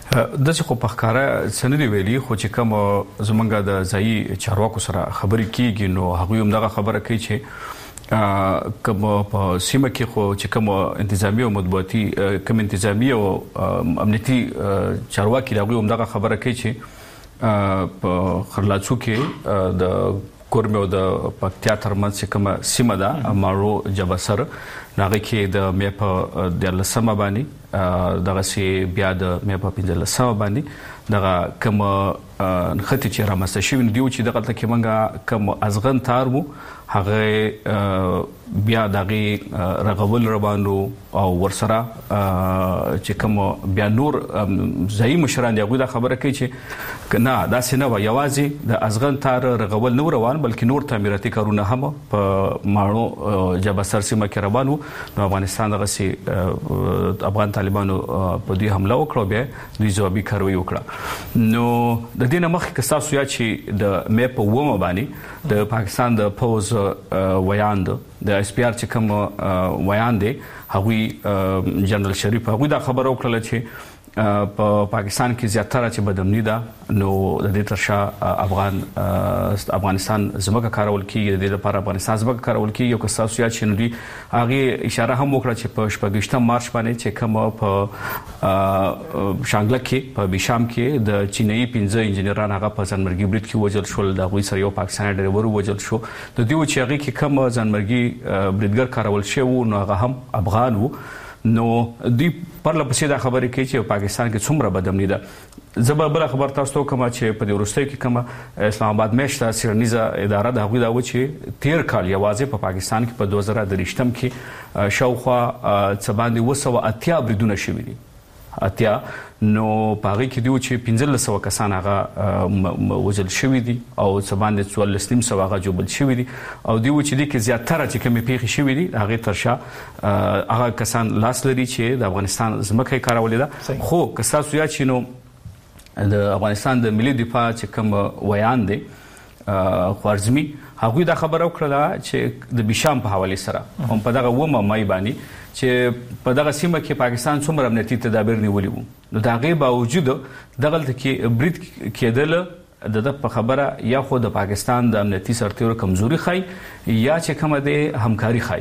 د څه خو په ښکارا سندري ویلي خو چې کوم زمونږ د ځای چارواکو سره خبرې کیږي نو هغه هم دغه خبره کوي چې کوم په سیمه کې خو چې کوم انتظامی او مطبوعاتي کوم انتظامی او امنیتي چارواکي هغه هم دغه خبره کوي چې په خرلاڅو کې د کورمه او د پکتیا ترمنځ کوم سیمه ده مارو جبسر ناغه کې د مې په د لسمه باندې دغه سی بیا د مې په 15 باندې دغه کوم خطي چې رامسته شوی دیو چې دغه تل کې منګه کوم ازغن تار وو هغه بیا دغه رغول روانو او ورسره چې کوم بیا نور ځای مشران دی غوډه خبره کوي چې نه دا سينه و یوازې د ازغن تار رغول نو روان بلکې نور تعمیراتي کارونه هم په ماړو جبسر سیمه کې روانو نو افغانستان دغه سي افغان طالبانو په دې حمله وکړه بیا دوی ځوابي کاروي وکړه نو د دې نه مخکې تاسو یا چې د مې په ومه باندې د پاکستان د پوز ویاند د اس پی ار چې کوم ویاند دی هغوی جنرال شریف هغوی دا خبر وکړه چې په پاکستان کې زیاتره چې بدامنی ده نو د دې ترشا افغانستان زموږه کارول کیږي د دې لپاره افغانستان زموږه کارول کیږي یو کس تاسو یا چې نو دی هغه اشاره هم وکړه چې په 28 مارچ باندې چې کوم په شانګله کې په بشام کې د چینایي 15 انجنیران هغه په ځانمرګي برید کې وژل شول د غوي سره یو پاکستاني ډرایور وژل شو د دې و چې هغه کې کوم ځانمرګي بریدګر کارول شو نو هغه هم افغان وو نو دی پر لپسې دا خبرې کوي چې پاکستان کې څومره بدامنی ده زبر بل خبر تاسو کوم چې په ورستۍ کې کوم اسلام آباد مشته سیرنیزه اداره د هغوی دا و چې 13 کال یوازې په پاکستان کې په 2023 کې شاوخوا څه باندې 280 بریدونه شوي دي اتیا نو پاره کې دیو چې 1500 کسان هغه وژل شوی دي او څه باندې 1400 هغه جوړل شوی دي او دیو چې د کې زیاتره چې کومې پیښې شوی دي هغه ترشا هغه کسان لاس لري چې د افغانستان زمکه کارولې ده خو کساسو یا چې نو د افغانستان د ملي دفاع چې کوم ویان دي خوارزمي هغه دا خبر وکړه چې د بشام په حواله سره هم په دغه ومه مای باندې چې په دغه سیمه کې پاکستان څومره امنیتي تدابیر نیولي وو نو دا غي باوجود دغه کې برید کېدل د په خبره یا خو د پاکستان د امنیتي سرتیرو کمزوري خای یا چې کومه د همکاري خای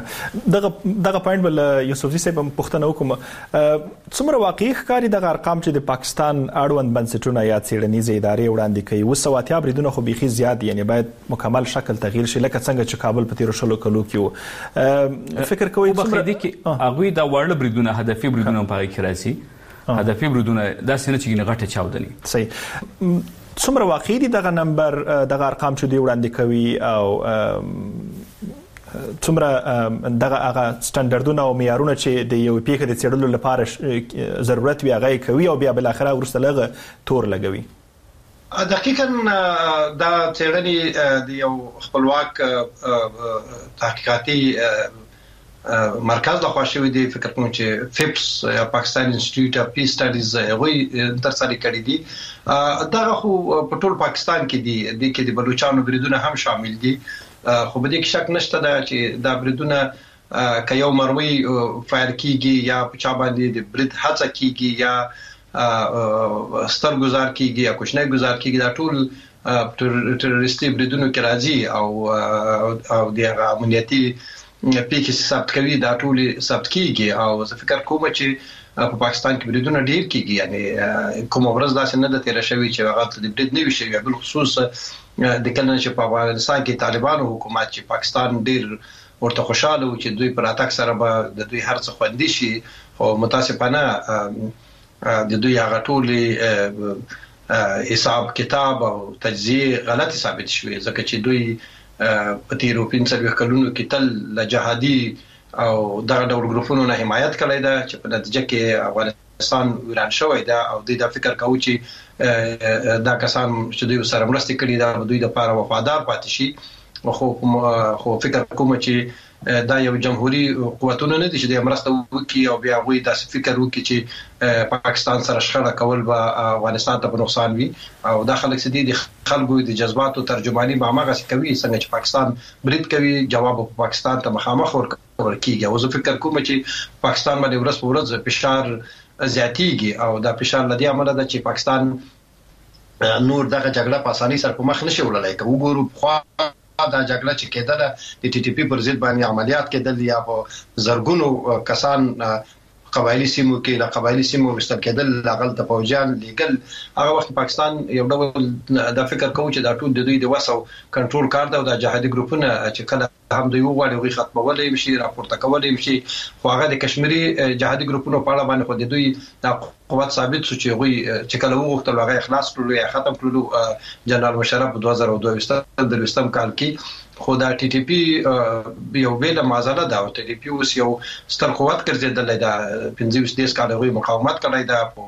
دغه پوینټ بل یوسفزي صاحب پښتنه وکم څومره واقعي ښکاری دغه ارقام چې د پاکستان اړوند بنسټونه یا څېړنیزې ادارې وړاندې کوي وسواتیا بریدونه خو بيخي زیات یعنی باید مکمل شکل تغییر شي لکه څنګه چې کابل په 13 کلو کې فکر کوي چې هغه دا ورل بریدونه هدفي بریدونه په کې راځي هدفي بریدونه دا سینه چې غټه چاودنی صحیح څومره واقعي دي دغه نمبر دغه ارقام چې دی وړاندې کوي او څومره دغه هغه سټانډرډونه او معیارونه چې د یو پیښې د څېړلو لپاره ضرورت وي هغه کوي او بیا بل اخره ورسته لغه تور لګوي دقیقاً دا څېړنې د یو خپلواک تحقیقاتي مرکز له خوا شوی دی فکر کوم چې فپس یا پاکستان انسټیټیوټ اف پیس سټډیز غوي تر سره کړی دي دا خو په ټول پاکستان کې دي د کې د بلوچستان بریدونه هم شامل دي خو به دې کې شک نشته دا چې دا بریدونه که یو مروي فایر کیږي یا په چا باندې د برید هڅه کیږي یا ستر گزار کیږي یا کوچنی گزار کیږي دا ټول تروریستي بریدونو کې راځي او د امنیتي پیښې ثبت کوي دا ټول ثبت کیږي او زه فکر کوم چې په پاکستان کې بریدونه ډیر کیږي یعنی کوم ورځ داسې نه د تیر شوی چې هغه د برید نه وي شوی بل خصوص د کله چې په افغانستان کې طالبانو حکومت چې پاکستان ډیر ورته خوشاله و چې دوی پر اتاک سره به د دوی هرڅه خوندي شي او متاسفانه د دوی هغه ټول حساب کتاب او تجزیه غلط ثابت شوی ځکه چې دوی په تیرو 15 کلونو کې تل له جهادي او دغه ډول ګروپونو نه حمایت کړی دا چې په نتیجه کې افغانستان ویران شوی دا او دوی دا فکر کوي چې دا کسان چې دوی سره مرسته کړي دا دوی د لپاره وفادار پاتې شي خو فکر کوم چې دا یو جمهوریت قوتونه نه دي چې د مرسته وکړي او بیا غوي د فکر وکړي چې پاکستان سره شخړه کول به افغانستان ته په نقصان وي او دا خلک سدي د خلکو د جذباتو ترجمانی به هغه کوي څنګه چې پاکستان برید کوي جواب په پاکستان ته مخامخ ورکیږي او زه فکر کوم چې پاکستان باندې ورځ په ورځ فشار زیاتیږي او دا فشار لدی عمله ده چې پاکستان نور دغه جګړه په اسانۍ سره په مخ نشي وړلای. که وګورو خو دا جګړه چې کېدله د ټي ټي پی پر ضد باندې عملیات کېدل یا په زرګونو کسان قبایلی سیمو کې له قبایلی سیمو وستل کېدل لاغل ته فوجان لیګل هغه وخت پاکستان یو ډول د فکر کوي چې دا ټول د دوی د وسو کنټرول کار دی او د جهادي ګروپونه چې کله هم دوی وغواړي غوي ختمولې شي راپورته کولې شي خو هغه د کشمیری جهادي ګروپونو په اړه باندې خو د دوی د قوت ثابت شو چې غوي چې کله وغوښتل هغه اخلاص کړو یا ختم کړو جنرال مشرف 2022 کال کې خو دا ټي ټي پی یو بیل معضله ده او ټي ټي پی اوس یو ستر قوت ګرځیدل دا 15 کال غوي مقاومت کړی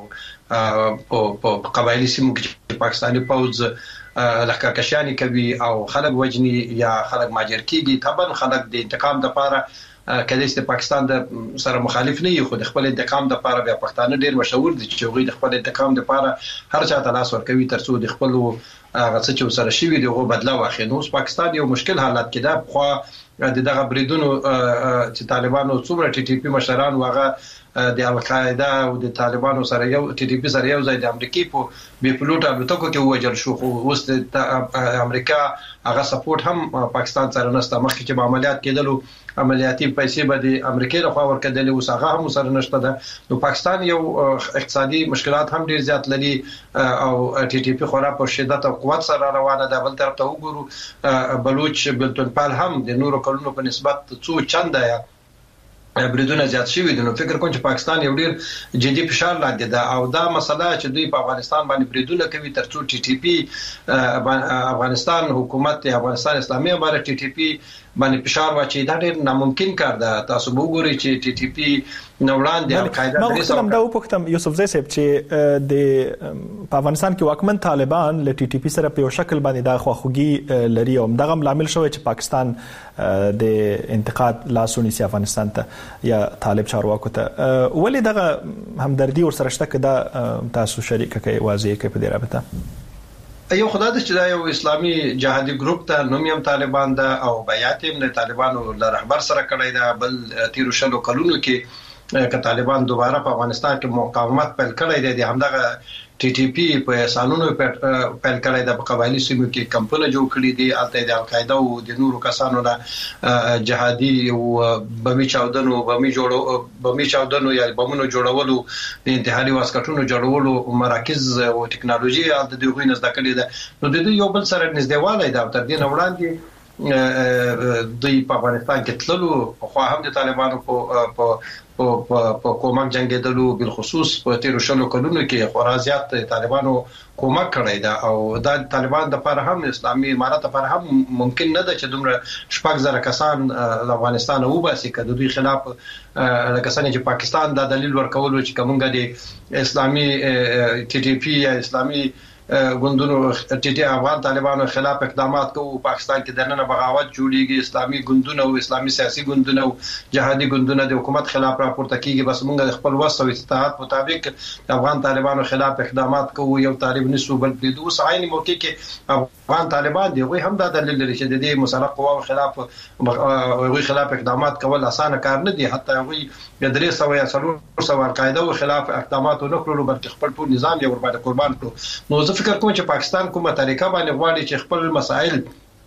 دا په قبایلی سیمو کې پاکستاني پوز لخکاشانی کوي او خلک وجني یا خلک ماجر کیږي طبعا خلک د انتقام د لپاره کله چې پاکستان د سره مخالف نه یو خو د خپل انتقام د لپاره بیا پښتانه ډیر مشهور دي چې غوي د خپل انتقام د لپاره هر چا ته لاس ورکوي ترڅو د خپل هغه څه چې سره شوی دی غو بدلا واخلي. نو پاکستان یو مشکل حالت کې ده خو د دغه بریدونو چې طالبانو څومره ټي ټي پی مشران واغه د القاعده او د طالبانو سره یو ټي ټي پی سره یو ځای د امریکای په بي پلوټ الوتکو کې وژل شو خو اوس د امریکا هغه سپورټ هم پاکستان سره نشته. مخکې چې عملیات کېدلو عملیاتي پیسې به د امریکای له خوا ورکړل اوس هغه هم سره نشته ده. نو پاکستان یو اقتصادي مشکلات هم ډیر زیات لري او ټي ټي پی خورا په شدت او قوت سره روانه ده. بل طرف ته وګورو بلوچ بلتونپال هم د نورو کلونو په نسبت څو چنده یا بریدونه زیات شوي دي. نو فکر کوم چې پاکستان یو ډیر جدي فشار لاندې ده او دا مسله چې دوی په افغانستان باندې بریدونه کوي ترڅو ټي ټي پی افغانستان حکومت افغانستان اسلامي امارت ټي ټي پی باندې فشار واچي دا ډیر ناممکن کار ده. تاسو وګورئ چې ټي ټي پی نوړان د القاعده نو کوم دا وپختم یوسف زئی صاحب چې د افغانستان کې واکمن طالبان له ټي ټي پی سره په شکل باندې دا خواخوږي لري او دغه عامل شوی چې پاکستان د انتقاد لاسونی سي افغانستان ته یا طالب چارواکو ته ولې دغه همدردي ور سره شته کده تاسو شریک کوي واضح کوي په دې رابطه یو خدای د چې دا یو اسلامي جهادي ګروپ ته نوم یې طالبان ده او بیات یې د طالبانو له رهبر سره کړی دا بل 13 کلونو کې که طالبان دوباره په افغانستان کې مقاومت پیل کړی دی د همدغه ټي ټي پی په سالونو پیل کړی د قبایلی سیمو کې کمپونه جوړ کړی دي الته د القاعده او د نورو کسانو نه جهادي او بمي چاودنو یا بمونو جوړولو د انتحاري واسکټونو جوړولو مراکز او ټکنالوژي الته د غوینځ د کړی ده. نو د یو بل سره نږدېوالی دا تر دې نه وړاندې دوی په افغانستان کې تللو خو هم د طالبانو په کومک جنگیدلو بل خصوص په 13 کلونو کې خورا زیات طالبانو کومک کړی دا او دا طالبان د لپاره هم اسلامي امارت لپاره هم ممکن نه ده چې دومره شپږ زره کسان افغانستان وباسي کله دوی خلاف لکه چې پاکستان دا دلیل ورکول چې کومګه د اسلامي ټي ټي پی یا اسلامي ګوندونو ټي ټي افغان طالبانو خلاف اقدامات کوي پاکستان کې دنه بغاوت جوړیږي اسلامي ګوندونه او اسلامي سیاسي ګوندونه او جهادي ګوندونه د حکومت خلاف راپورته کیږي بس موږ خپل وسو استطاعت مطابق افغان طالبانو خلاف اقدامات کوي یو طالب نسو بل د دوه عین موقع کې افغان طالبان دی وي هم دا دلیل لري چې د دې مسلح قواو خلاف اقدامات کول اسانه کار نه دی. حتی وي د 300 القاعده خلاف اقدامات نه کړو بلکې خپل ټول نظام یې ور باندې قربان کړو. نو فکر کوم چې پاکستان کومه طریقه باندې غواړي چې خپل مسائل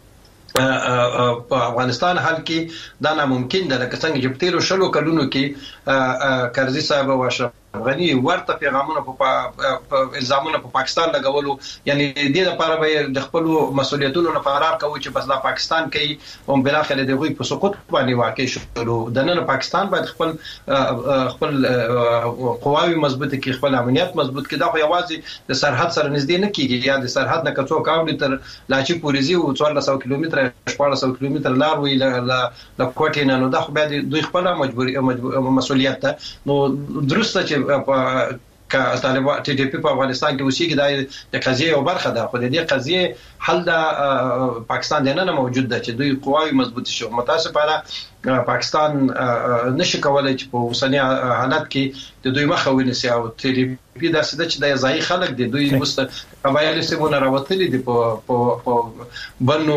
په افغانستان حل کې دا ناممکن ده. لکه څنګه چې 13 کلونو کې کرزي صاحب او اشرف غنی ورته پیغامونه په الزامونه په پاکستان لګولو یعنی د دې لپاره به د خپل مسولیتونو نه فرار کوي چې بس لا پاکستان کوي او بل اخر د غوي په سقوط باندې واقع شو. د نن پاکستان باید خپل قواوی مضبوط کړي خپل امنیت مضبوط کړي. دا خو یوازې د سرحد سره نږدې نه کیږي یا د سرحد نه کڅو کاوډ تر لاچی پوریزي او 1400 کیلومتر 1400 کیلومتر لار وی ل کوټې نه. نو دا خو باید دوی خپل مجبوري مسولیت ده. نو درسته چې طالبان ټي ټي پی په افغانستان کې اوسېږي د قضیه یو برخه ده خو د دې قضیه حل د پاکستان نه موجود ده چې دوی قواوی مضبوط شي. متاسفانه پاکستان نشي کولای چې په اوسنی حالت کې د دوی مخه ونیسي او تریپی داسې د چې د ځای خلک د دوی مست قبایل سیمونه راوتلي دي په بنو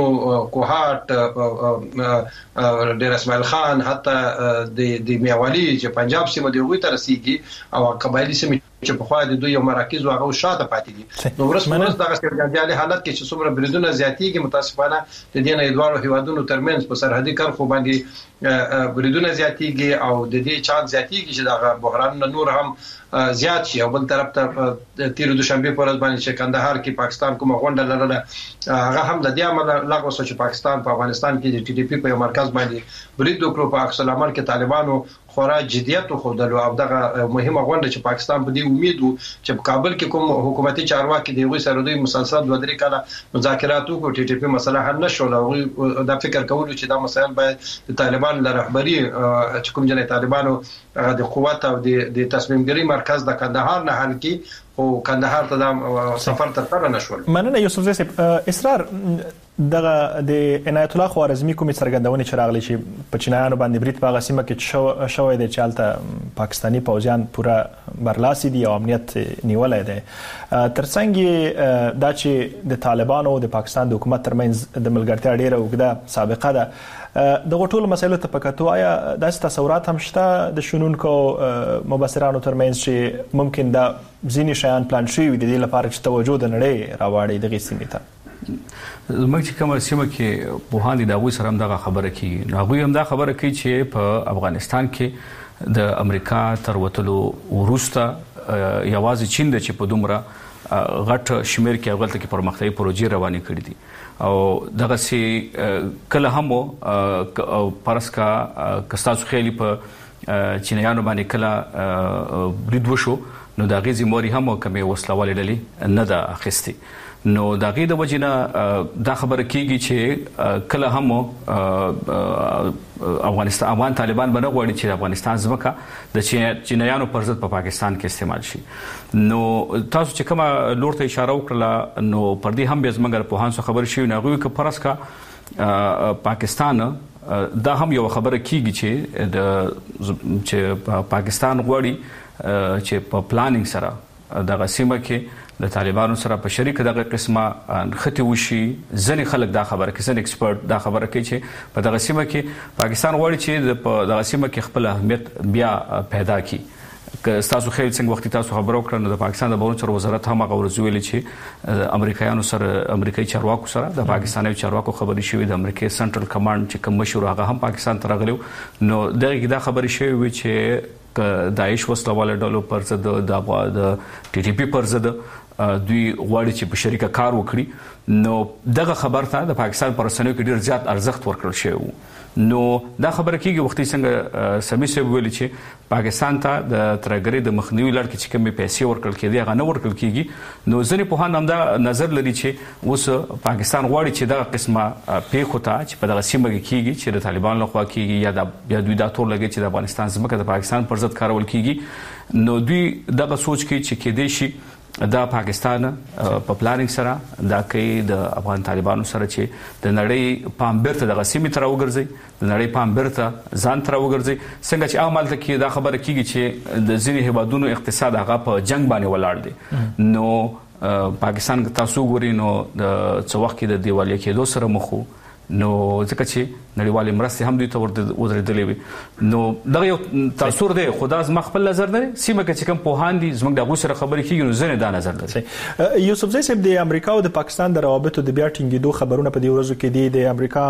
کوهات ډیر اسماعیل خان حتی د میوالي چې پنجاب سیمه دی وي تر رسیدي او قبایلی سیمه چې په خوا د دوی یو مراکز او هغه شاته پاتې دي نو ورسمه دغه سرګردالي حالت کې چې څومره بریدونه زیاتېږي متاسفانه د دې نه دوه هیوادونو ترمنځ په سرحدي کرخو باندې بریدونه زیاتېږي او د دې چانس زیاتېږي چې دغه بحران نور هم زیات شي او بل طرف ته تیر دوشنبه پر ورځ باندې چې کندهار کې پاکستان کومه غونډه لرله هغه هم د دې عمل لغوه شو چې پاکستان په افغانستان کې د ټي ډي پی په مرکز باندې برید وکړو په عکس العمل کې طالبانو خورا جديت خو دلو او دغه مهمه غونډه چې پاکستان په دې امید وو چې په کابل کې کوم حکومتي چارواکي دی غوي سره دوی مسلسل 2 3 کاله مذاکرات وکړو ټي ټي پی مسله حل نشول او دا فکر کولو چې دا مسایل باید د طالبان له رهبری چې کوم جنې طالبانو د قوت او د تصمیم ګیری مرکز د کندهار نه حل کی او کندهار ته د سفر تر نشول. مننه یوسف زی اصرار دغه د عنایت الله خوارزمی کومې څرګندونې چې راغلي چې په چینایانو باندې برید په غسیمه کې شوی دی چې هلته پاکستانی پوځیان پوره برلاسي دي او امنیت نیولای دی ترڅنګ دا چې د طالبانو او د پاکستان د حکومت ترمنځ د ملګرتیا ډیره اوږده سابقه ده دغه ټولو مسایلو ته په کتو آیا داسې تصورات هم شته د شنونکو مبصرانو ترمنځ چې ممکن دا ځینې شیان پلان شوي وي د دې لپاره چې توجه د نړۍ راواړي دغې سیمې ته زموږ چې کومه سیمه کې پوهان دي د هغوی سره هم دغه خبره کوي هغوی هم دا خبره کوي چې په افغانستان کې د امریکا تر وتلو وروسته یوازې چین د چې په دومره غټ شمیر کې هغلته کې پرمختیايي پروژې روانې کړې دي او دغه سي کله هم پرسکا کستاسو خېلی په چینایانو باندې کله برید وشو نو دا غي زموري هم کومه وسلوالې ډلې نه ده اخیستي نو دا غي د وجنه دا خبره کیږي چې کله هم افغان طالبان باندې غواړي چې افغانستان ځمکه د چینایانو پر ضد په پاکستان کې استعمال شي نو تاسو چې کومه لور ته اشاره وکړه نو پر دې هم به زمونږ په هانسو خبر شي نه غوي ک پرسکا پاکستان دا هم یو خبره کیږي چې پاکستان غواړي چې په پلانینګ سره د غسیمه کې د طالبانو سره په شریک دغه قسمه خطي وشي ځنې خلک دا خبره کوي ځنې ایکسپرت دا خبره کوي چې په دغه سیمه کې پاکستان غواړي چې په دغه سیمه کې خپل اهمیت بیا پیدا کړي که تاسو خیر څنګه وخت تاسو خبرو کړنه د پاکستان د بهرنی چارو وزارت هم هغه ورزویل چې امریکایانو سره امریکایي چارواکو سره د پاکستاني چارواکو خبري شوې د امریکای سنټرل کمانډ چې کوم مشور هغه هم پاکستان ته راغلو نو دغه دا خبري شوې چې داعش وسلواله ډلو پر ضد د ټي ټي پی پر ضد دوی غواړي چې په شریکه کار وکړي نو دغه خبر ته د پاکستان پر رسنیو کې ډیر زیات ارزښت ورکړل شوی نو دا خبره کیږي وختي څنګه سمي سه ویل چې پاکستان ته د ترګری د مخنیوي لړ کې چې کومې پیسې ورکړل کېدي هغه نه ورکړل کیږي نو ځنې په هان هم دا نظر لري چې اوس پاکستان غواړي چې دغه قسمه پیښه ته چې په دغه سیمه کې کیږي چې د طالبان لخوا کیږي یا دوی دا تور لګي چې د افغانستان ځمکه د پاکستان پر ضد کارول کیږي نو دوی دغه سوچ کوي چې کېدې شي دا پاکستان په پلانینګ سره دا کوي د افغان طالبانو سره چې د نړۍ پام بیرته د غسیمې تر وګرځي د نړۍ پام بیرته ځان تر وګرځي څنګه چې عمل ته کې دا خبره کیږي چې د ځینې هیوادونو اقتصاد هغه په جنگ باندې ولاړ دي نو پاکستان تاسو ګوري نو د څو وخت کې د دیوالۍ کېدو سره مخ نو ځکه چې نړیوالې مرستې هم دوی ته ودرېدلې وي نو دغه یو تاثیر دی خو دا زما خپل نظر دی سیمه کې چې کوم پوهان دي زموږ د هغوی سره خبرې کېږي نو زه نه دا نظر لرم یوسف زی صاحب د امریکا او د پاکستان د روابطو د بیا ټینګېدو خبرونه په دې ورځو کې دي د امریکا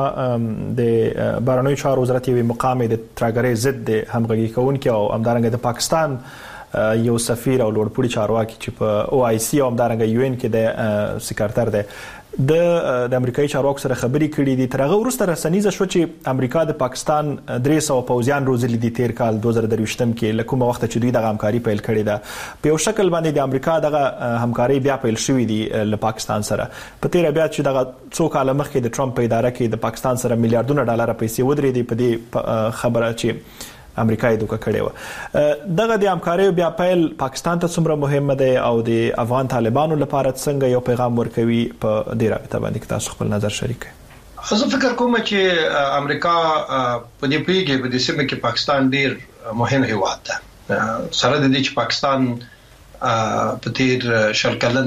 د بهرنیو چارو وزارت یوې مقام د ترهګرۍ ضد د همغږي کوونکي او همدارنګه د پاکستان یو سفیر او لوړپوړي چارواکي چې په او آی سی او همدارنګه یو ان کې د سکرټر دی د امریکایي چارواکو سره خبرې کړې دي تر هغه وروسته رسنیزه شو چې امریکا د پاکستان 300 پوځیان روزلي دي تیر کال 2023 کې لکه وخت چې دوی د همکاري پیل کړې ده په یو شکل باندې د امریکا دغه همکاري بیا پیل شوې دي له پاکستان سره په تیر بیا چې دغه څو کال مخکې د ټرمپ په اداره کې د پاکستان سره میلیارډونه ډالر پیسې ودرېدې په دې خبره چې امریکای دوکه کړې و دغه د همکاري بیا پیل پاکستان ته څومره مهمه ده او د افغان طالبانو لپاره څنګه یو پیغام ورکوي په دې رابطه باندې تاسو خپل نظر شریک کړئ زه فکر کوم چې امریکا په دې پیګه په دې سیمه کې پاکستان ډیر مهم هیواد ده. سره د دې چې پاکستان په تیر شل کلن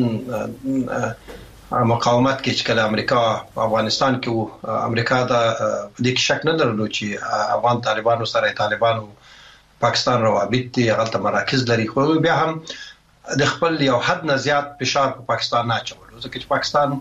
مقاومت کې چې کله امریکا په افغانستان کې وو، امریکا دا په دې کې شک نه درلود چې افغان طالبانو سره طالبانو پاکستان روابط دي، هغه مراکز لري، خو بیا هم د خپل یو حد نه زیات فشار په پاکستان نه اچولو، ځکه چې پاکستان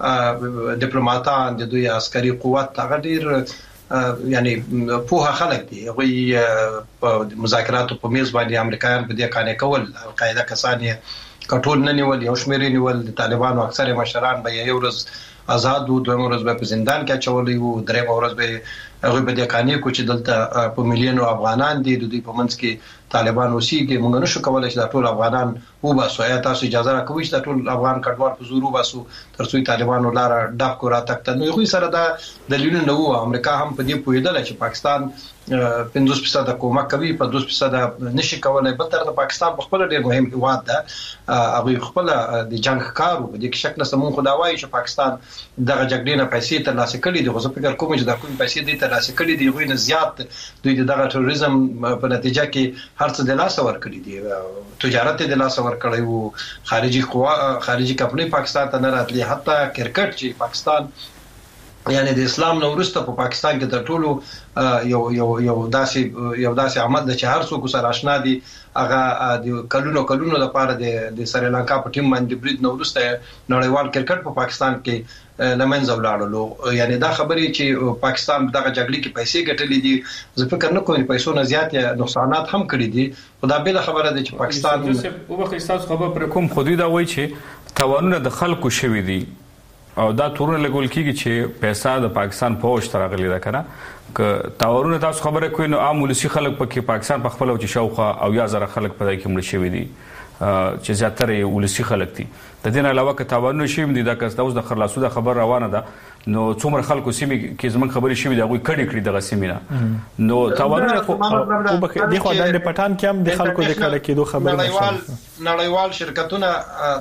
ډیپلوماټان د دوی عسکري قوت هغه ډیر یعنی په خلک دي، هغه په مذاکراتو په میز باندې امریکایان په دې کانې کول، القاعده کسان کټول نه نیول، یو شمېر نیول، طالبانو اکثره مشران به یو ورځ آزاد وو، دویم ورځ به په زندان کې اچولي وو، دریم ورځ به هغه په دې کانې کو چې دلته په میلیونو افغانان دي، د دوی په منځ کې طالبان اوسېږي، موږ نشو کولای چې د ټول افغانان وباسو. یا تاسو اجازه راکوي چې د ټول افغان کډوال په زور وباسو ترڅو طالبانو لار ډاک کو را تکته؟ نو یو سره دا دلیلونه نه وو. امریکا هم په دې پوهیدل چې پاکستان 50% کومک کوي، په 2% نشي کولای. بل تر پاکستان په خپل ډیر مهم هیواد ده، هغه خپل د جنگ کارو په دې کې شک نشته. مونږ خو دا وایي چې پاکستان دغه جګړې نه پیسې ترلاسه کړي دي، خو زه فکر کوم چې دا کوم پیسې دي ترلاسه کړي دي غوښنه زیات دوی دغه ټوریزم په نتیجه کې هر څه د لاس ور کړی دي، تجارت د لاس ور کړی وو، خارجي کمپنۍ پاکستان ته نه راتلي، حتی کرکټ چې پاکستان یعنی د اسلام نو وروسته په پاکستان کې تر ټولو یو داسې عمل د چې هر څوک سره آشنا دي، هغه د کلونو لپاره د سریلانکا په ټیم باندې برید نو وروسته نړیوال کرکټ په پاکستان کې لمنځه ولاړلو. یعنی دا خبرې چې پاکستان دغه جګړې کې پیسې ګټلې دي، زه فکر نه کوم پیسو نه زیات نقصانات هم کړي دي. خدا بل خبره ده چې پاکستان او وخت تاسو خبر پر کوم خودي دا وایي چې توانونه د خلکو شوي دي او دا تورونه لګول کیږي چې پیسې د پاکستان پوښ ترغلي ده کنه، که تاورونه تاسو خبره کوئ نو عام ولسی خلک پکې پاکستان په خپل او چې شاوخه او یا زره خلک په دای کې مړ شوي دي چې زیاتره ولسی خلک دي. د دې نه علاوه که تاورونه شوي دي دا که تاسو د خلاصو د خبر روانه ده نو څومره خلکو سیمې کې زمون خبرې شوي دا غوي کړي کړي دغه سیمینه نو تاورونه خو د خو د پټان کې هم د خلکو د کړه کېدو خبره نړیوال شرکتونه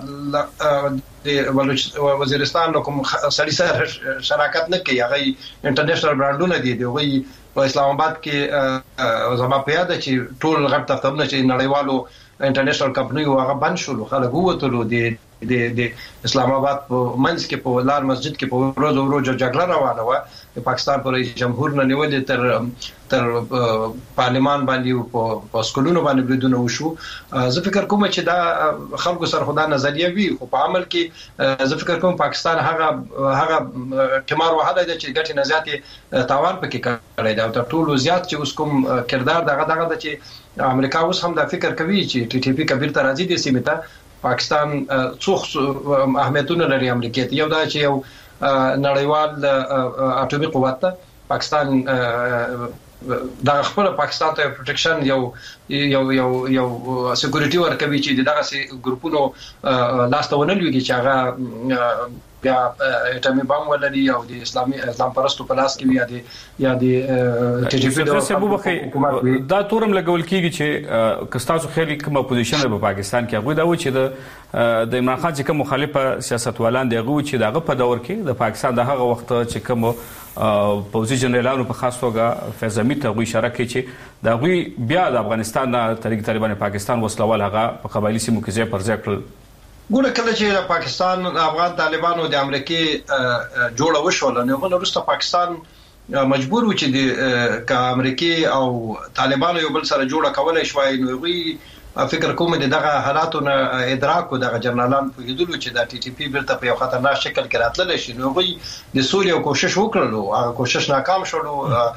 د وزیرستان کوم سړي سره شراکت نه کوي، هغه انټرنیشنل برانډونه دي، دوی په اسلام آباد کې زما په یاد چې ټول غټ دفترونه چې نړیوالو انټرنیشنل کمپنیو هغه بند شول، خلک ووتلو د اسلام آباد په منځ کې په لار مسجد کې په ورځ جګړه روانه و، د پاکستان پر رئیس جمهور نه نیولې تر پارلمان باندې په سکولونو باندې بریدونه وشو. زه فکر کوم چې دا خلکو سره خدا نظریه وی، خو په عمل کې زه فکر کوم پاکستان هغه ټمار وهله ده چې ګټه نه زیاتې تاوان پکې کړی دا، او تر ټولو زیات چې اوس کوم کردار دغه ده چې امریکا اوس هم دا فکر کوي چې ټي ټي پی کبیر ته راځي د سیمه ته پاکستان څو اهمیتونه لري امریکا ته. یو دا چې یو نړیوال اټومي قوت ته پاکستان دا خپل پاکستان ته پروټیکشن یو سکیورټي ورکوي چې دغه سي ګروپونو لاستونه لوي چې هغه بیا اټومي بم ولري او د اسلام پرستو په لاس کې یا د ټي ټي پی دا تورم لګول کیږي چې کستاسو خېلی کوم اپوزیشن په پاکستان کې هغه دا و چې د عمران خان چې کوم مخالف سیاستوالان دی هغه چې دغه په دور کې د پاکستان د هغه وخت چې کوم پوزي جنرالانو په خاص توګه فیض حمید ته اشاره کوي چې دا غوي بیا د افغانستان د طریق طالبان پاکستان وسلوال هغه په قبایلی سیمو کې ځای پر ځای کړل. ګوره کله چې پاکستان افغان طالبانو د امریکای جوړه وشول نو وروسته پاکستان مجبور و چې د امریکای او طالبانو یو بل سره جوړه کولای شوی، نو وی فکر کوم دغه حالاتو نه ادراک او دغه جنرالان په یدلو چې د ټي ټي پی بیرته په یو خطرناک شکل کې راتلل شي، نو وی د سولې کوشش وکړلو، هغه کوشش ناکام شول.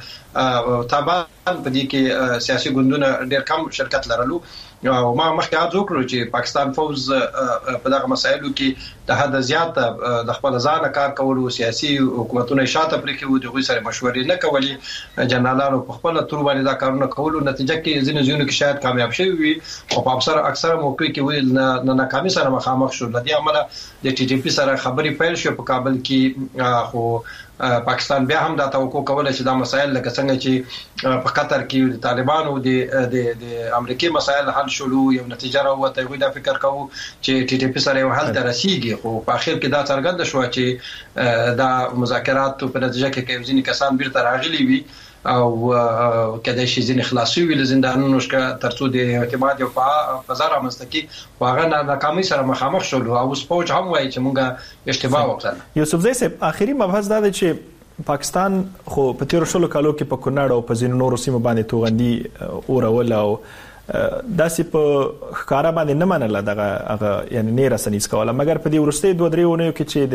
طبعا په دې کې سیاسي ګوندونه ډېر کم شرکت لرلو او ما مخکې عرض وکړو چې پاکستان فوز په دغه مسایلو کې د حد زیات د خپل ځان کار کولو، سیاسي حکومتونه شاته پرې کې د غوي سره مشورې نه کولې، جنرالانو په خپل تور باندې دا کارونه کولو، نتیجه کې ځینو کې شاید کامیاب شوي وي او په اکثره موقع کې ویل نه ناکامي سره مخامخ شو. لدی عمله د ټي ټي پی سره خبري پیل شو په کابل کې، خو پاکستان بیا هم دا توقع کوله چې دا مسایل لکه څنګه چې په قطر کې د طالبانو د امریکای مسایل حل شولو یو نتیجه راوته وي دا فکر کوو چې ټي ټي پی سره یو حل ترسيږي خو په اخر کې دا څرګند شو چې دا مذاکرات په نتیجه کې ځینې کسان بیرته راغلي وي او کله چې ځینې خلاصي ویل زندانونو شکه ترڅو د اعتماد او فضا رامنځته واغه ناکامي سره مخامخ شول او اوس پوج هم وایي چې موږ اشتباه وکړل. یوسفزی صاحب اخیری مبحث دا دی چې پاکستان خو په تیر شلو کالو کې په کونړ او په ځینو نورو سیمو باندې توغندي اورول او داسې په ښکارا باندې نه منله دغه یعنی نه رسنیز کوله مګر په دې ورسته 2-3 ونیو کې چې د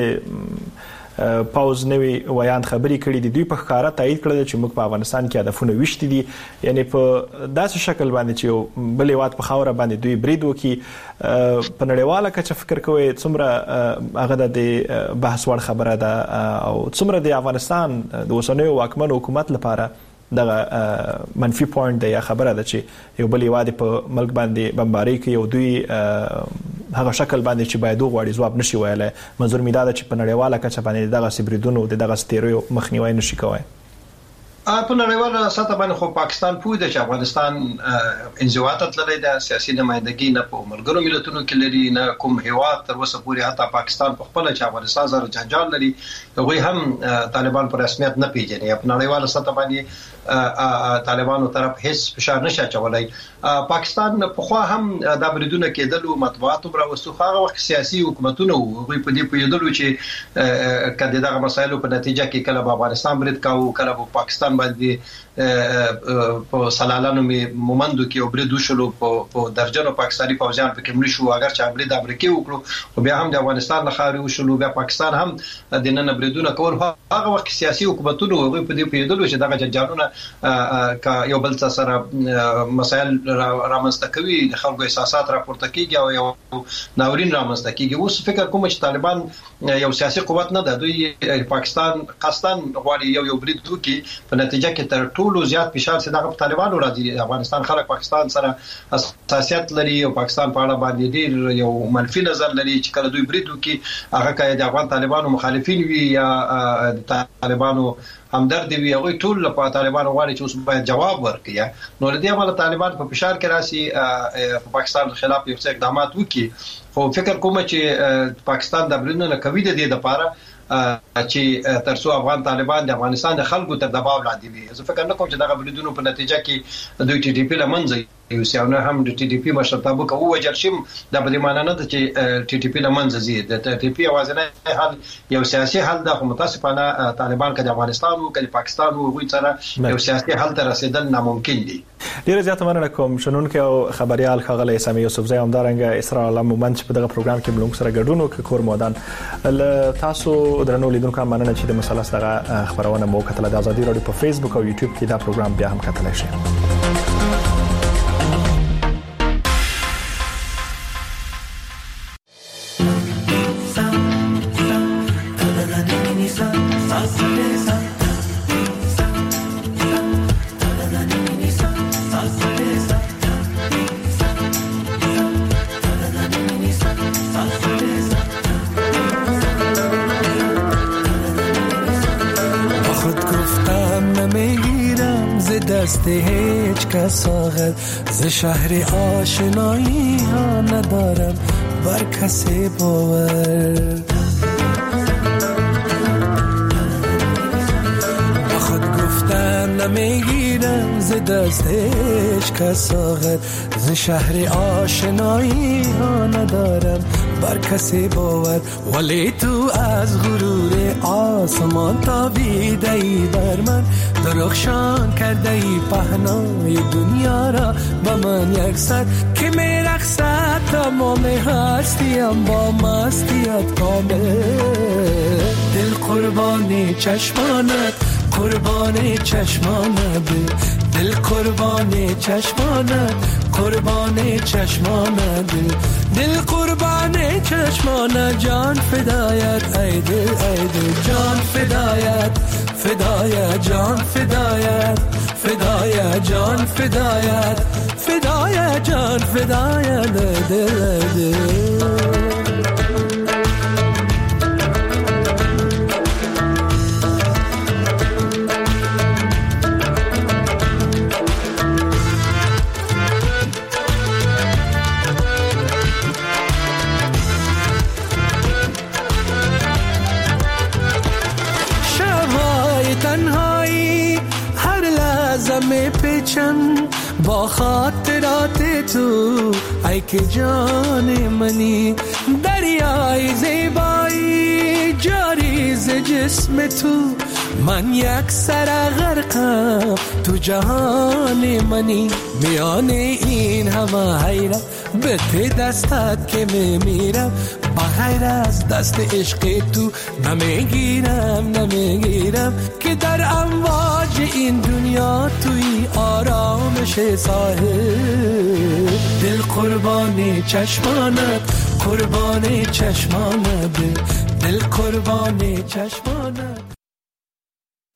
پاوز نوی ویان خبري کړي دي دوی په ښکارا تایید کړل چې موږ په افغانستان کې هدفونه وشتي دي یعنی په داسې شکل باندې چې بلې وات په خاوره باندې دوی برید وکي په نړیواله کچه فکر کوي څومره هغه د بحث وړ خبره ده او څومره د افغانستان د اوسنیو واکمن حکومت لپاره دغه منفي پوینټ دی یا خبره ده چې یو بلې واده په ملک باندې بمباري کوي او دوی هغه شکل باندې چې باید وغواړي ځواب نشي ویلای منظور می دا چې په نړیواله کچه باندې دغه سبریدونو دغه ستیریو مخنیوي نشي کوي. په نړیواله سطح باندې خو پاکستان پوه دی چې افغانستان انزوا ته تللی دی سیاسي نمائندګي نه په ملګرو ملتونو کې لري نه کوم هیواد تر اوسه پورې حتی پاکستان په خپل چې افغانستان سره جنجال لري هغه هم طالبان پر رسمیت نه پیژني په نړیواله سطح باندې طالبانو طرف هیڅ فشار نشي چولای. پاکستان په خو هم د بریدونو کېدلو مطبوعاتو پر وسوخه وخت سیاسي حکومتونه وي په دې پیدلو چې کله دغه مسایلو په نتیجه کې کله افغانستان برید کاوه کله پاکستان باندې په سلالانو مومندو کې او برید وشلو په درجنو پاکستاني فوجیان په کې مړ شو اگر چې برید امریکای وکړو او بیا هم د افغانستان نه خاري وشلو بیا پاکستان هم د نن بریدونه کول هغه وخت سیاسي حکومتونه وي په دې پیدلو چې دغه جنجالونه یو بل څه سره مسایل رامنځته کوي د خلکو احساسات راپورته کیږي او یو ناورین رامنځته کیږي. اوس فکر کوم چې طالبان یو سیاسي قوت نه ده دوی پاکستان قصدن غواړي یو برید وکړي په نتیجه کې تر ټولو زیات فشار چې دغه طالبانو راځي افغانستان خلک پاکستان سره حساسیت لري او پاکستان په اړه باندې ډیر یو منفي نظر لري چې کله دوی برید وکړي هغه کای د افغان طالبانو مخالفین وي یا طالبانو همدرد وي هغه ټول په طالبانو غواړي چې اوس باید جواب ورکړي نو لدی عمل طالبان په فشار کې راسي په پاکستان خلاف یو څه اقدامات وکړي خو فکر کوم چې پاکستان د بریدونو کوي د دې لپاره چې ترڅو افغان طالبان د افغانستان د خلکو تر دباو لاندې وي. زه فکر نه کوم چې دغه بریدونو په نتیجه کې دوی ټي ټي پی لمنځي یو سیاونه هم د ټي ټي پی مشرتابه کوو وجل شم د بده معنی نه چې ټي ټي پی لمنځي زی د ټي ټي پی اوازنه حل یو سیاسي حل د متاسفانه طالبان کله افغانستان او کله پاکستان او غوي سره یو سیاسي حل ته رسیدل ناممکن دي. ډیر زیات مننه کوم شنونکو او خبريال خغله سامي یوسفزی همدارنګ اسرار مومند په دغه پروګرام کې ملونګ سره ګډون او کور مودان تاسو درنو لیدونکو مننه چې د مسله سره خبرونه مو کتل د ازادي رادیو په فیسبوک او یوټیوب کې دا پروګرام بیا هم کتلی شئ. دست هیچ کس آخر ز شهر آشنایی ها ندارم بر کسی باور با خود گفتن نمیگیرم ز دست هیچ کس آخر ز شهر آشنایی ها ندارم بر کسی باور ولی تو از غرور آسمان تابیده ای بر من درخشان کرده ای پهنای دنیا را با من یک سر که می رقصد تمام هستیم با مستیت کامل دل قربانی چشمانت قربانی چشمانت دل قربانی چشمانت قربانی چشمانت دل قربانی چشمانت جان فدایت ای دل جان فدایت فدایت جان فدایت فدایت جان فدایت فدایت جان فدایت دل میپیچم با خاطرات تو، ای که جان منی. دریای زیبایی جاری ز جسم تو، من یک سر غرقم تو جهان منی. میان این همه حیرت به ته دستت که میمیرم، بغیر از دست عشق تو نمیگیرم که در امواج این دنیا توی آرامش ساحل. دل قربان چشمانت، قربان چشمانت، دل قربان چشمانت.